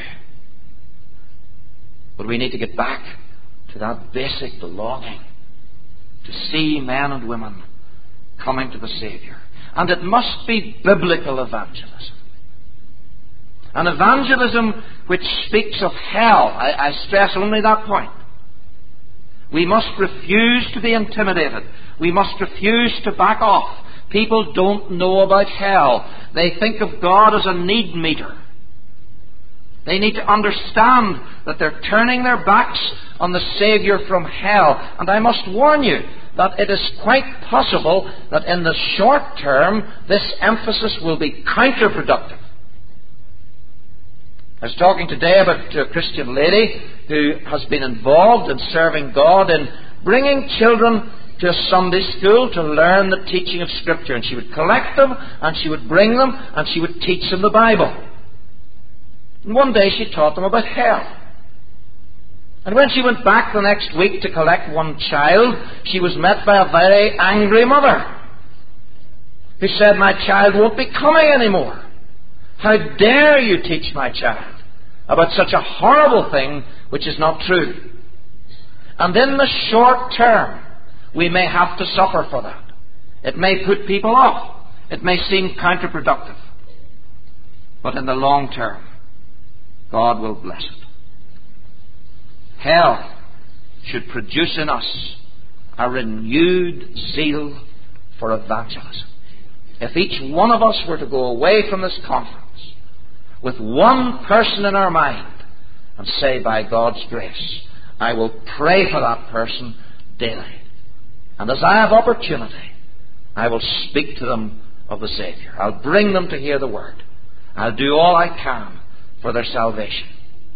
But we need to get back to that basic belonging, to see men and women coming to the Saviour. And it must be biblical evangelism. An evangelism which speaks of hell. I stress only that point. We must refuse to be intimidated. We must refuse to back off. People don't know about hell. They think of God as a need meter. They need to understand that they're turning their backs on the Saviour from hell. And I must warn you that it is quite possible that in the short term this emphasis will be counterproductive. I was talking today to a Christian lady who has been involved in serving God in bringing children to a Sunday school to learn the teaching of Scripture. And she would collect them, and she would bring them, and she would teach them the Bible. And one day she taught them about hell. And when she went back the next week to collect one child, she was met by a very angry mother who said, "My child won't be coming anymore. How dare you teach my child about such a horrible thing which is not true?" And in the short term, we may have to suffer for that. It may put people off. It may seem counterproductive. But in the long term, God will bless it. Hell should produce in us a renewed zeal for evangelism. If each one of us were to go away from this conference with one person in our mind and say, by God's grace, I will pray for that person daily. And as I have opportunity, I will speak to them of the Saviour. I'll bring them to hear the Word. I'll do all I can for their salvation.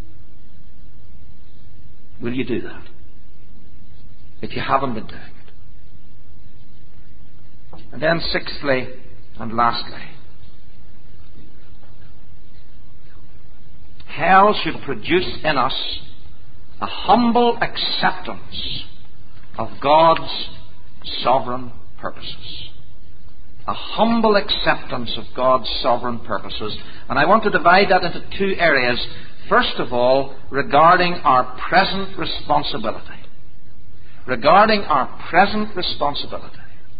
Will you do that? If you haven't been doing it. And then sixthly and lastly, hell should produce in us a humble acceptance of God's sovereign purposes. A humble acceptance of God's sovereign purposes. And I want to divide that into two areas. First of all, regarding our present responsibility. Regarding our present responsibility.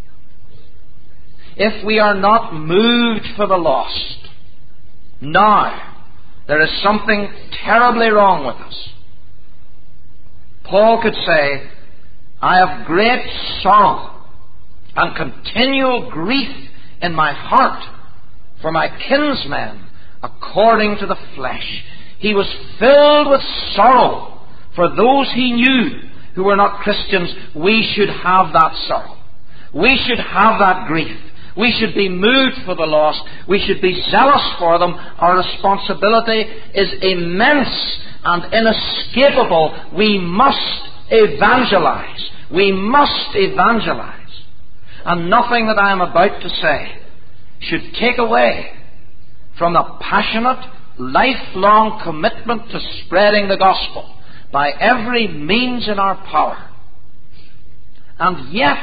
If we are not moved for the lost, now, there is something terribly wrong with us. Paul could say, I have great sorrow and continual grief in my heart for my kinsmen according to the flesh. He was filled with sorrow for those he knew who were not Christians. We should have that sorrow. We should have that grief. We should be moved for the lost. We should be zealous for them. Our responsibility is immense and inescapable. We must evangelize. We must evangelize. And nothing that I am about to say should take away from the passionate, lifelong commitment to spreading the gospel by every means in our power. And yet,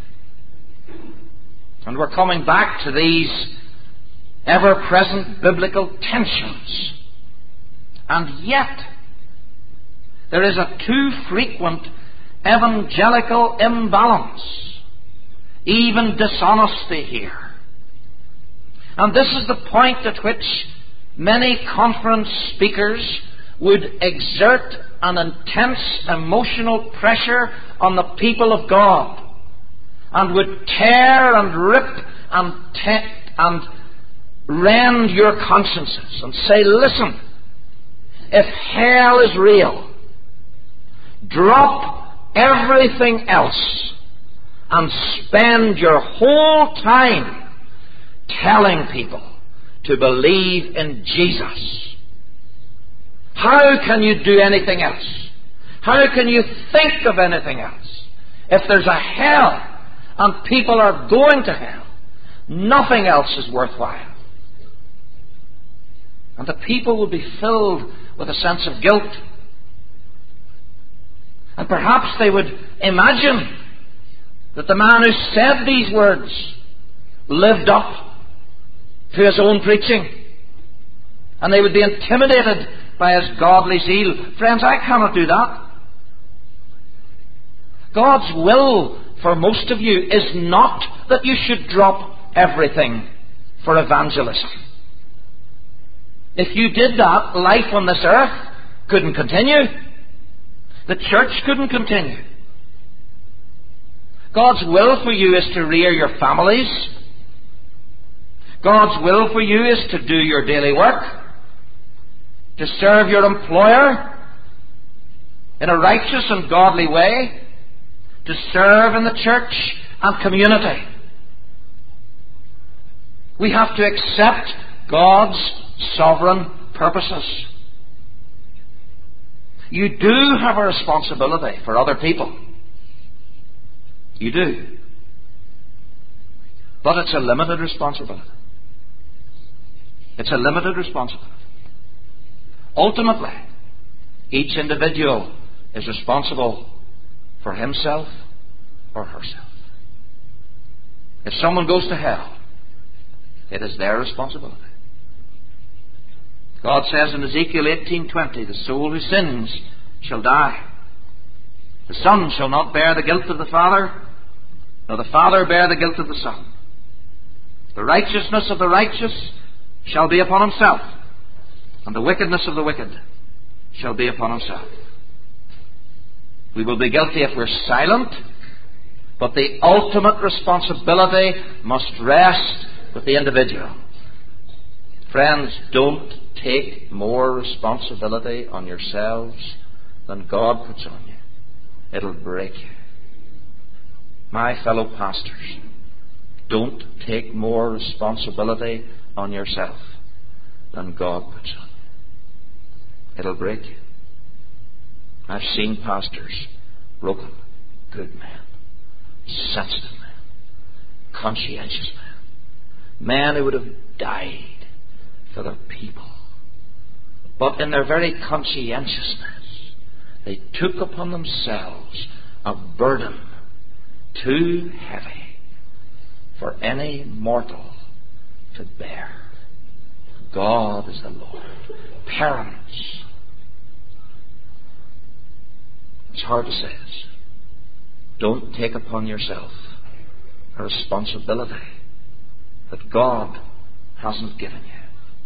and we're coming back to these ever-present biblical tensions, and yet there is a too frequent evangelical imbalance, even dishonesty here. And this is the point at which many conference speakers would exert an intense emotional pressure on the people of God, and would tear and rip and rend your consciences and say, listen, if hell is real, drop everything else and spend your whole time telling people to believe in Jesus. How can you do anything else? How can you think of anything else? If there's a hell and people are going to hell, nothing else is worthwhile. And the people will be filled with a sense of guilt. And perhaps they would imagine that the man who said these words lived up to his own preaching. And they would be intimidated by his godly zeal. Friends, I cannot do that. God's will for most of you is not that you should drop everything for evangelism. If you did that, life on this earth couldn't continue. The church couldn't continue. God's will for you is to rear your families. God's will for you is to do your daily work, to serve your employer in a righteous and godly way, to serve in the church and community. We have to accept God's sovereign purposes. You do have a responsibility for other people. You do. But it's a limited responsibility. It's a limited responsibility. Ultimately, each individual is responsible for himself or herself. If someone goes to hell, it is their responsibility. God says in Ezekiel 18:20, the soul who sins shall die. The son shall not bear the guilt of the father, nor the father bear the guilt of the son. The righteousness of the righteous shall be upon himself, and the wickedness of the wicked shall be upon himself. We will be guilty if we're silent, but the ultimate responsibility must rest with the individual. Friends, don't take more responsibility on yourselves than God puts on you. It'll break you. My fellow pastors, don't take more responsibility on yourself than God puts on you. It'll break you. I've seen pastors, broken, good men, sensitive men, conscientious men, men who would have died for their people, but in their very conscientiousness, they took upon themselves a burden too heavy for any mortal to bear. God is the Lord. Parents, it's hard to say this. Don't take upon yourself a responsibility that God hasn't given you.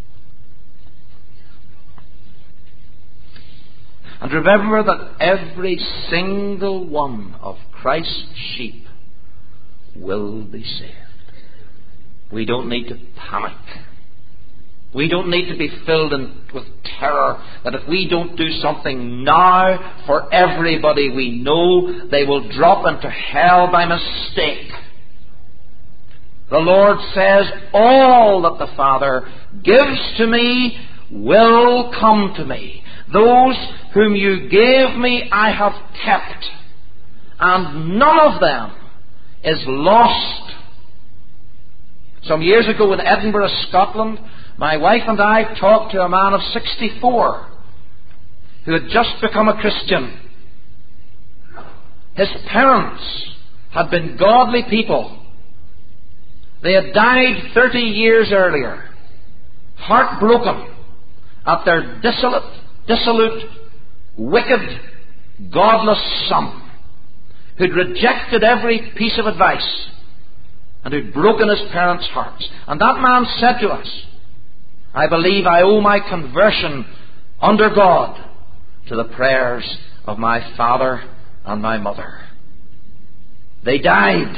And remember that every single one of Christ's sheep will be saved. We don't need to panic. We don't need to be filled with terror that if we don't do something now for everybody we know, they will drop into hell by mistake. The Lord says, all that the Father gives to me will come to me. Those whom you gave me I have kept, and none of them is lost. Some years ago in Edinburgh, Scotland, my wife and I talked to a man of 64 who had just become a Christian. His parents had been godly people. They had died 30 years earlier, heartbroken at their dissolute, wicked, godless son, who'd rejected every piece of advice and who'd broken his parents' hearts. And that man said to us, I believe I owe my conversion under God to the prayers of my father and my mother. They died.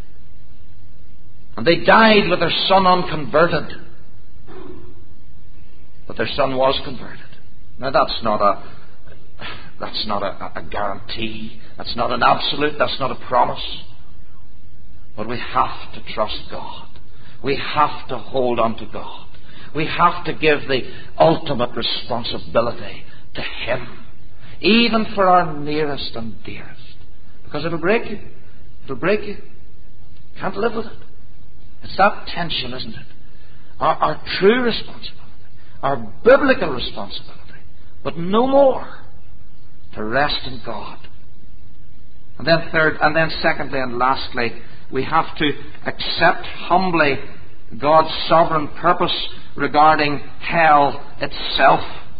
And they died with their son unconverted. But their son was converted. Now that's not a guarantee. That's not an absolute. That's not a promise. But we have to trust God. We have to hold on to God. We have to give the ultimate responsibility to Him, even for our nearest and dearest. Because it'll break you. It'll break you. Can't live with it. It's that tension, isn't it? Our true responsibility, our biblical responsibility, but no more, to rest in God. And then secondly and lastly, we have to accept humbly God's sovereign purpose regarding hell itself.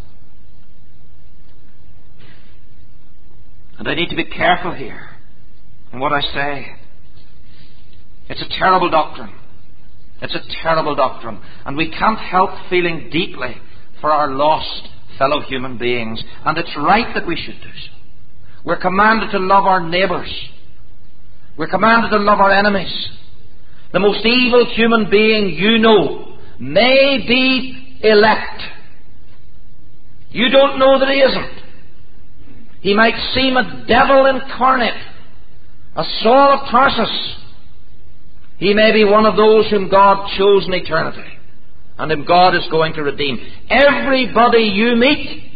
And I need to be careful here in what I say. It's a terrible doctrine. It's a terrible doctrine. And we can't help feeling deeply for our lost fellow human beings. And it's right that we should do so. We're commanded to love our neighbours. We're commanded to love our enemies. The most evil human being you know may be elect. You don't know that he isn't. He might seem a devil incarnate, a Saul of Tarsus. He may be one of those whom God chose in eternity and whom God is going to redeem. Everybody you meet,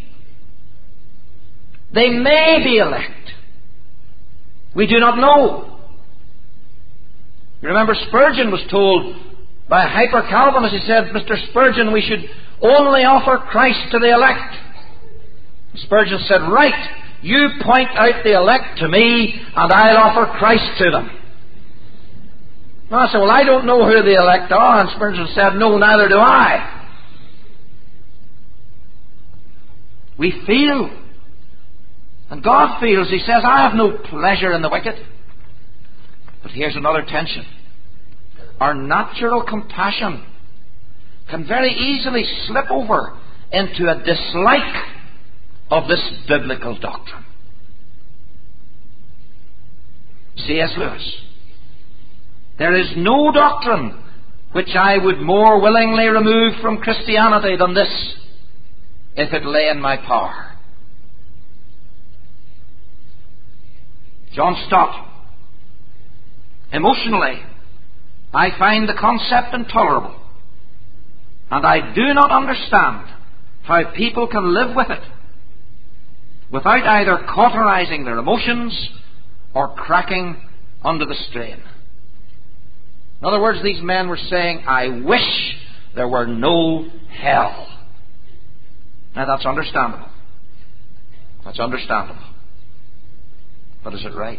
they may be elect. We do not know. You remember Spurgeon was told by a hyper-Calvinist, he said, Mr. Spurgeon, we should only offer Christ to the elect. Spurgeon said, right, you point out the elect to me and I'll offer Christ to them. And I said, well, I don't know who the elect are. And Spurgeon said, no, neither do I. We feel. And God feels. He says, I have no pleasure in the wicked. But here's another tension. Our natural compassion can very easily slip over into a dislike of this biblical doctrine. C.S. Lewis. There is no doctrine which I would more willingly remove from Christianity than this, if it lay in my power. John Stott. Emotionally, I find the concept intolerable, and I do not understand how people can live with it without either cauterizing their emotions or cracking under the strain. In other words, these men were saying, I wish there were no hell. Now that's understandable. That's understandable. But is it right?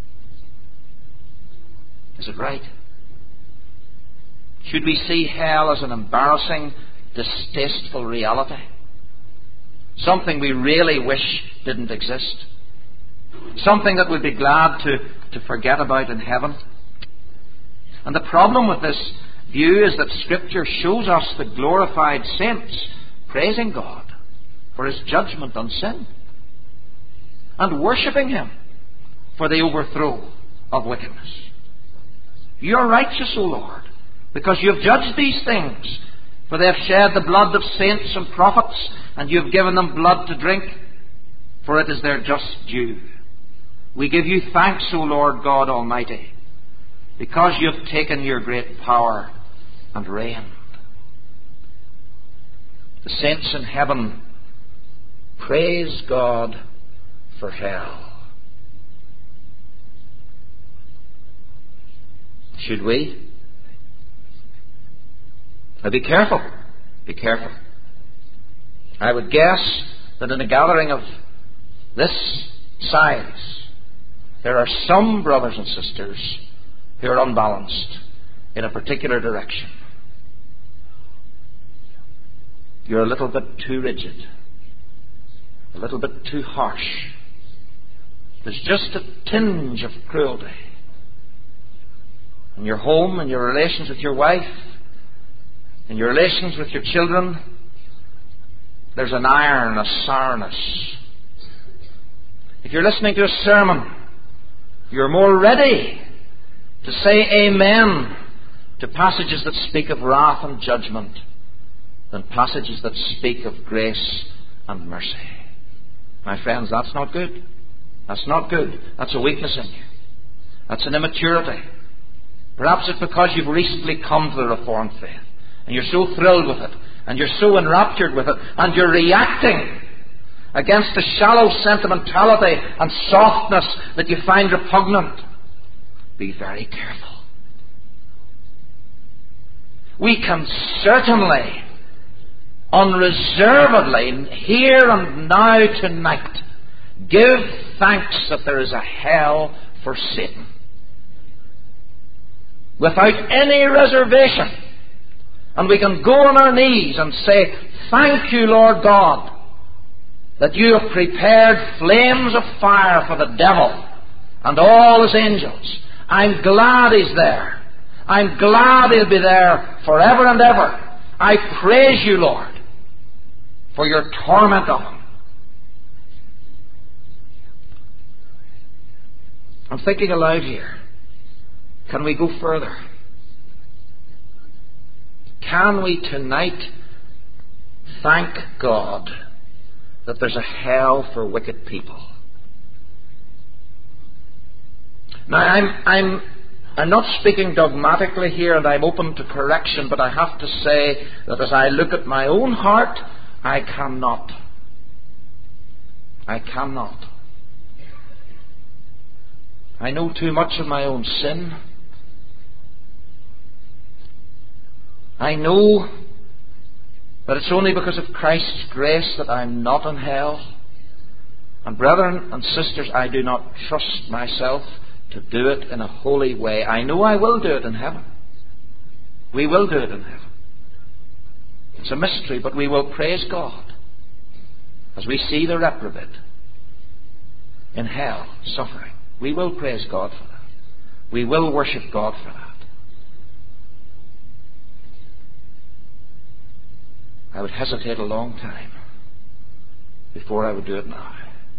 Is it right? Should we see hell as an embarrassing, distasteful reality? Something we really wish didn't exist? Something that we'd be glad to forget about in heaven? And the problem with this view is that Scripture shows us the glorified saints praising God for His judgment on sin and worshipping Him for the overthrow of wickedness. You are righteous, O Lord, because you have judged these things, for they have shed the blood of saints and prophets, and you have given them blood to drink, for it is their just due. We give you thanks, O Lord God Almighty, because you have taken your great power and reigned. The saints in heaven praise God for hell. Should we? Now be careful. Be careful. I would guess that in a gathering of this size, there are some brothers and sisters who are unbalanced in a particular direction. You're a little bit too rigid, a little bit too harsh. There's just a tinge of cruelty in your home, in your relations with your wife, in your relations with your children. There's an iron, a sourness. If you're listening to a sermon, you're more ready to say amen to passages that speak of wrath and judgment than passages that speak of grace and mercy. My friends, that's not good. That's not good. That's a weakness in you. That's an immaturity. Perhaps it's because you've recently come to the Reformed faith and you're so thrilled with it and you're so enraptured with it and you're reacting against the shallow sentimentality and softness that you find repugnant. Be very careful. We can certainly, unreservedly, here and now tonight, give thanks that there is a hell for Satan. Without any reservation. And we can go on our knees and say, thank you, Lord God, that you have prepared flames of fire for the devil and all his angels. I'm glad he's there. I'm glad he'll be there forever and ever. I praise you, Lord, for your torment of him. I'm thinking aloud here. Can we go further? Can we tonight thank God that there's a hell for wicked people? Now, I'm not speaking dogmatically here, and I'm open to correction, but I have to say that as I look at my own heart, I cannot. I cannot. I know too much of my own sin. I know that it's only because of Christ's grace that I'm not in hell. And brethren and sisters, I do not trust myself to do it in a holy way. I know I will do it in heaven. We will do it in heaven. It's a mystery, but we will praise God as we see the reprobate in hell suffering. We will praise God for that. We will worship God for that. I would hesitate a long time before I would do it now.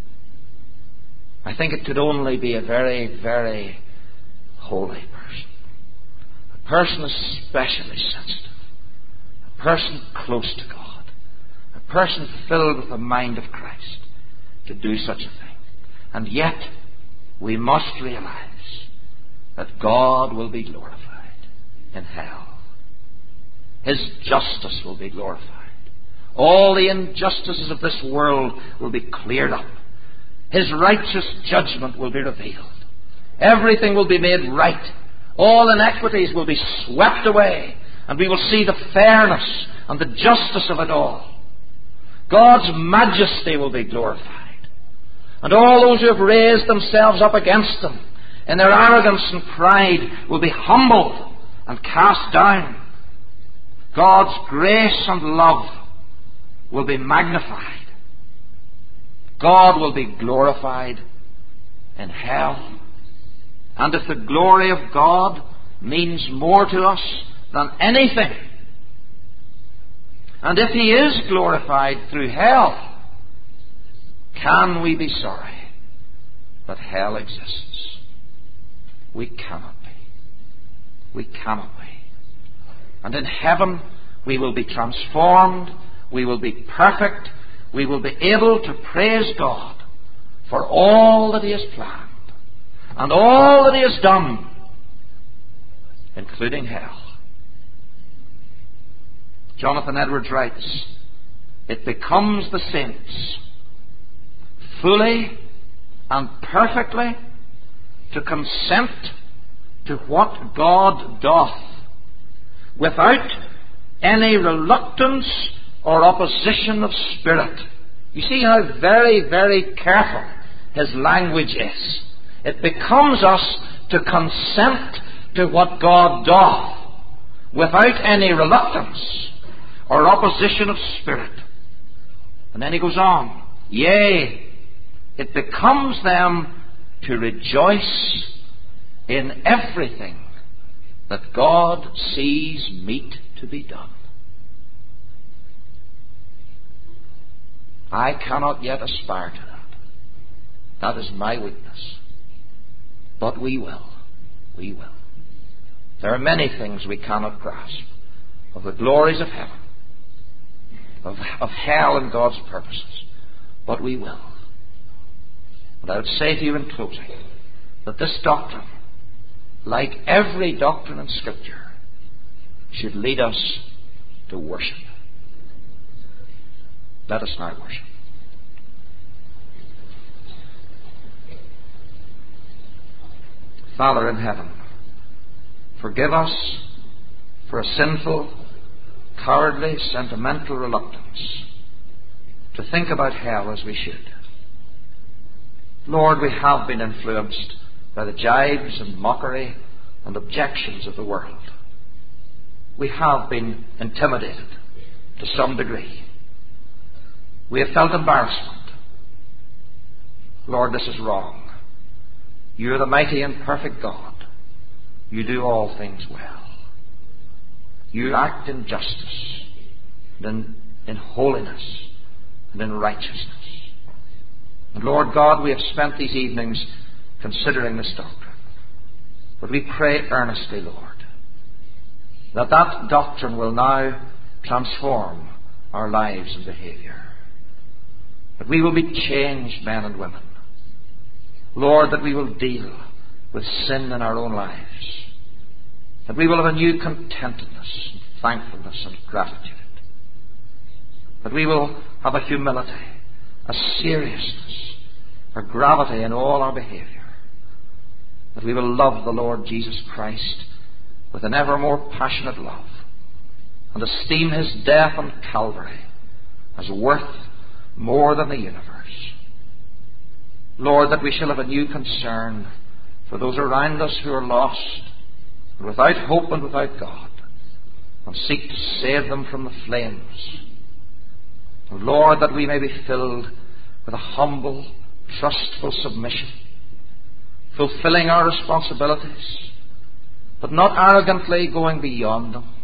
I think it could only be a very, very holy person. A person especially sensitive. A person close to God. A person filled with the mind of Christ to do such a thing. And yet, we must realize that God will be glorified in hell. His justice will be glorified. All the injustices of this world will be cleared up. His righteous judgment will be revealed. Everything will be made right. All inequities will be swept away. And we will see the fairness and the justice of it all. God's majesty will be glorified. And all those who have raised themselves up against them in their arrogance and pride will be humbled and cast down. God's grace and love will be magnified. God will be glorified in hell. And if the glory of God means more to us than anything, and if He is glorified through hell, can we be sorry that hell exists? We cannot be. We cannot be. And in heaven we will be transformed, we will be perfect, we will be able to praise God for all that He has planned and all that He has done, including hell. Jonathan Edwards writes, "It becomes the saints fully and perfectly to consent to what God doth, without any reluctance or opposition of spirit." You see how very, very careful his language is. It becomes us to consent to what God doth, without any reluctance or opposition of spirit. And then he goes on, "Yea, it becomes them to rejoice in everything that God sees meet to be done." I cannot yet aspire to that. That is my weakness. But we will. We will. There are many things we cannot grasp of the glories of heaven, of hell and God's purposes. But we will. And I would say to you in closing that this doctrine, like every doctrine in Scripture, should lead us to worship. Let us now worship. Father in heaven, forgive us for a sinful, cowardly, sentimental reluctance to think about hell as we should. Lord, we have been influenced by the jibes and mockery and objections of the world. We have been intimidated to some degree. We have felt embarrassment. Lord, this is wrong. You are the mighty and perfect God. You do all things well. You act in justice, and in holiness, and in righteousness. And Lord God, we have spent these evenings considering this doctrine. But we pray earnestly, Lord, that that doctrine will now transform our lives and behavior. That we will be changed men and women. Lord, that we will deal with sin in our own lives. That we will have a new contentedness and thankfulness and gratitude. That we will have a humility, a seriousness, a gravity in all our behavior. That we will love the Lord Jesus Christ with an ever more passionate love and esteem His death on Calvary as worth more than the universe. Lord, that we shall have a new concern for those around us who are lost and without hope and without God, and seek to save them from the flames. And Lord, that we may be filled with a humble, trustful submission, fulfilling our responsibilities, but not arrogantly going beyond them,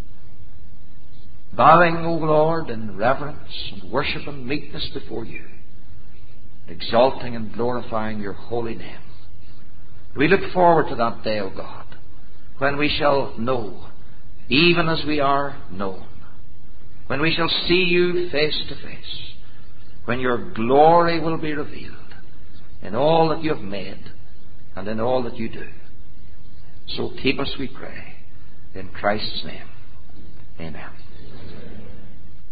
bowing, O Lord, in reverence and worship and meekness before You, exalting and glorifying Your holy name. We look forward to that day, O God, when we shall know, even as we are known, when we shall see You face to face, when Your glory will be revealed in all that You have made and in all that You do. So keep us, we pray, in Christ's name. Amen.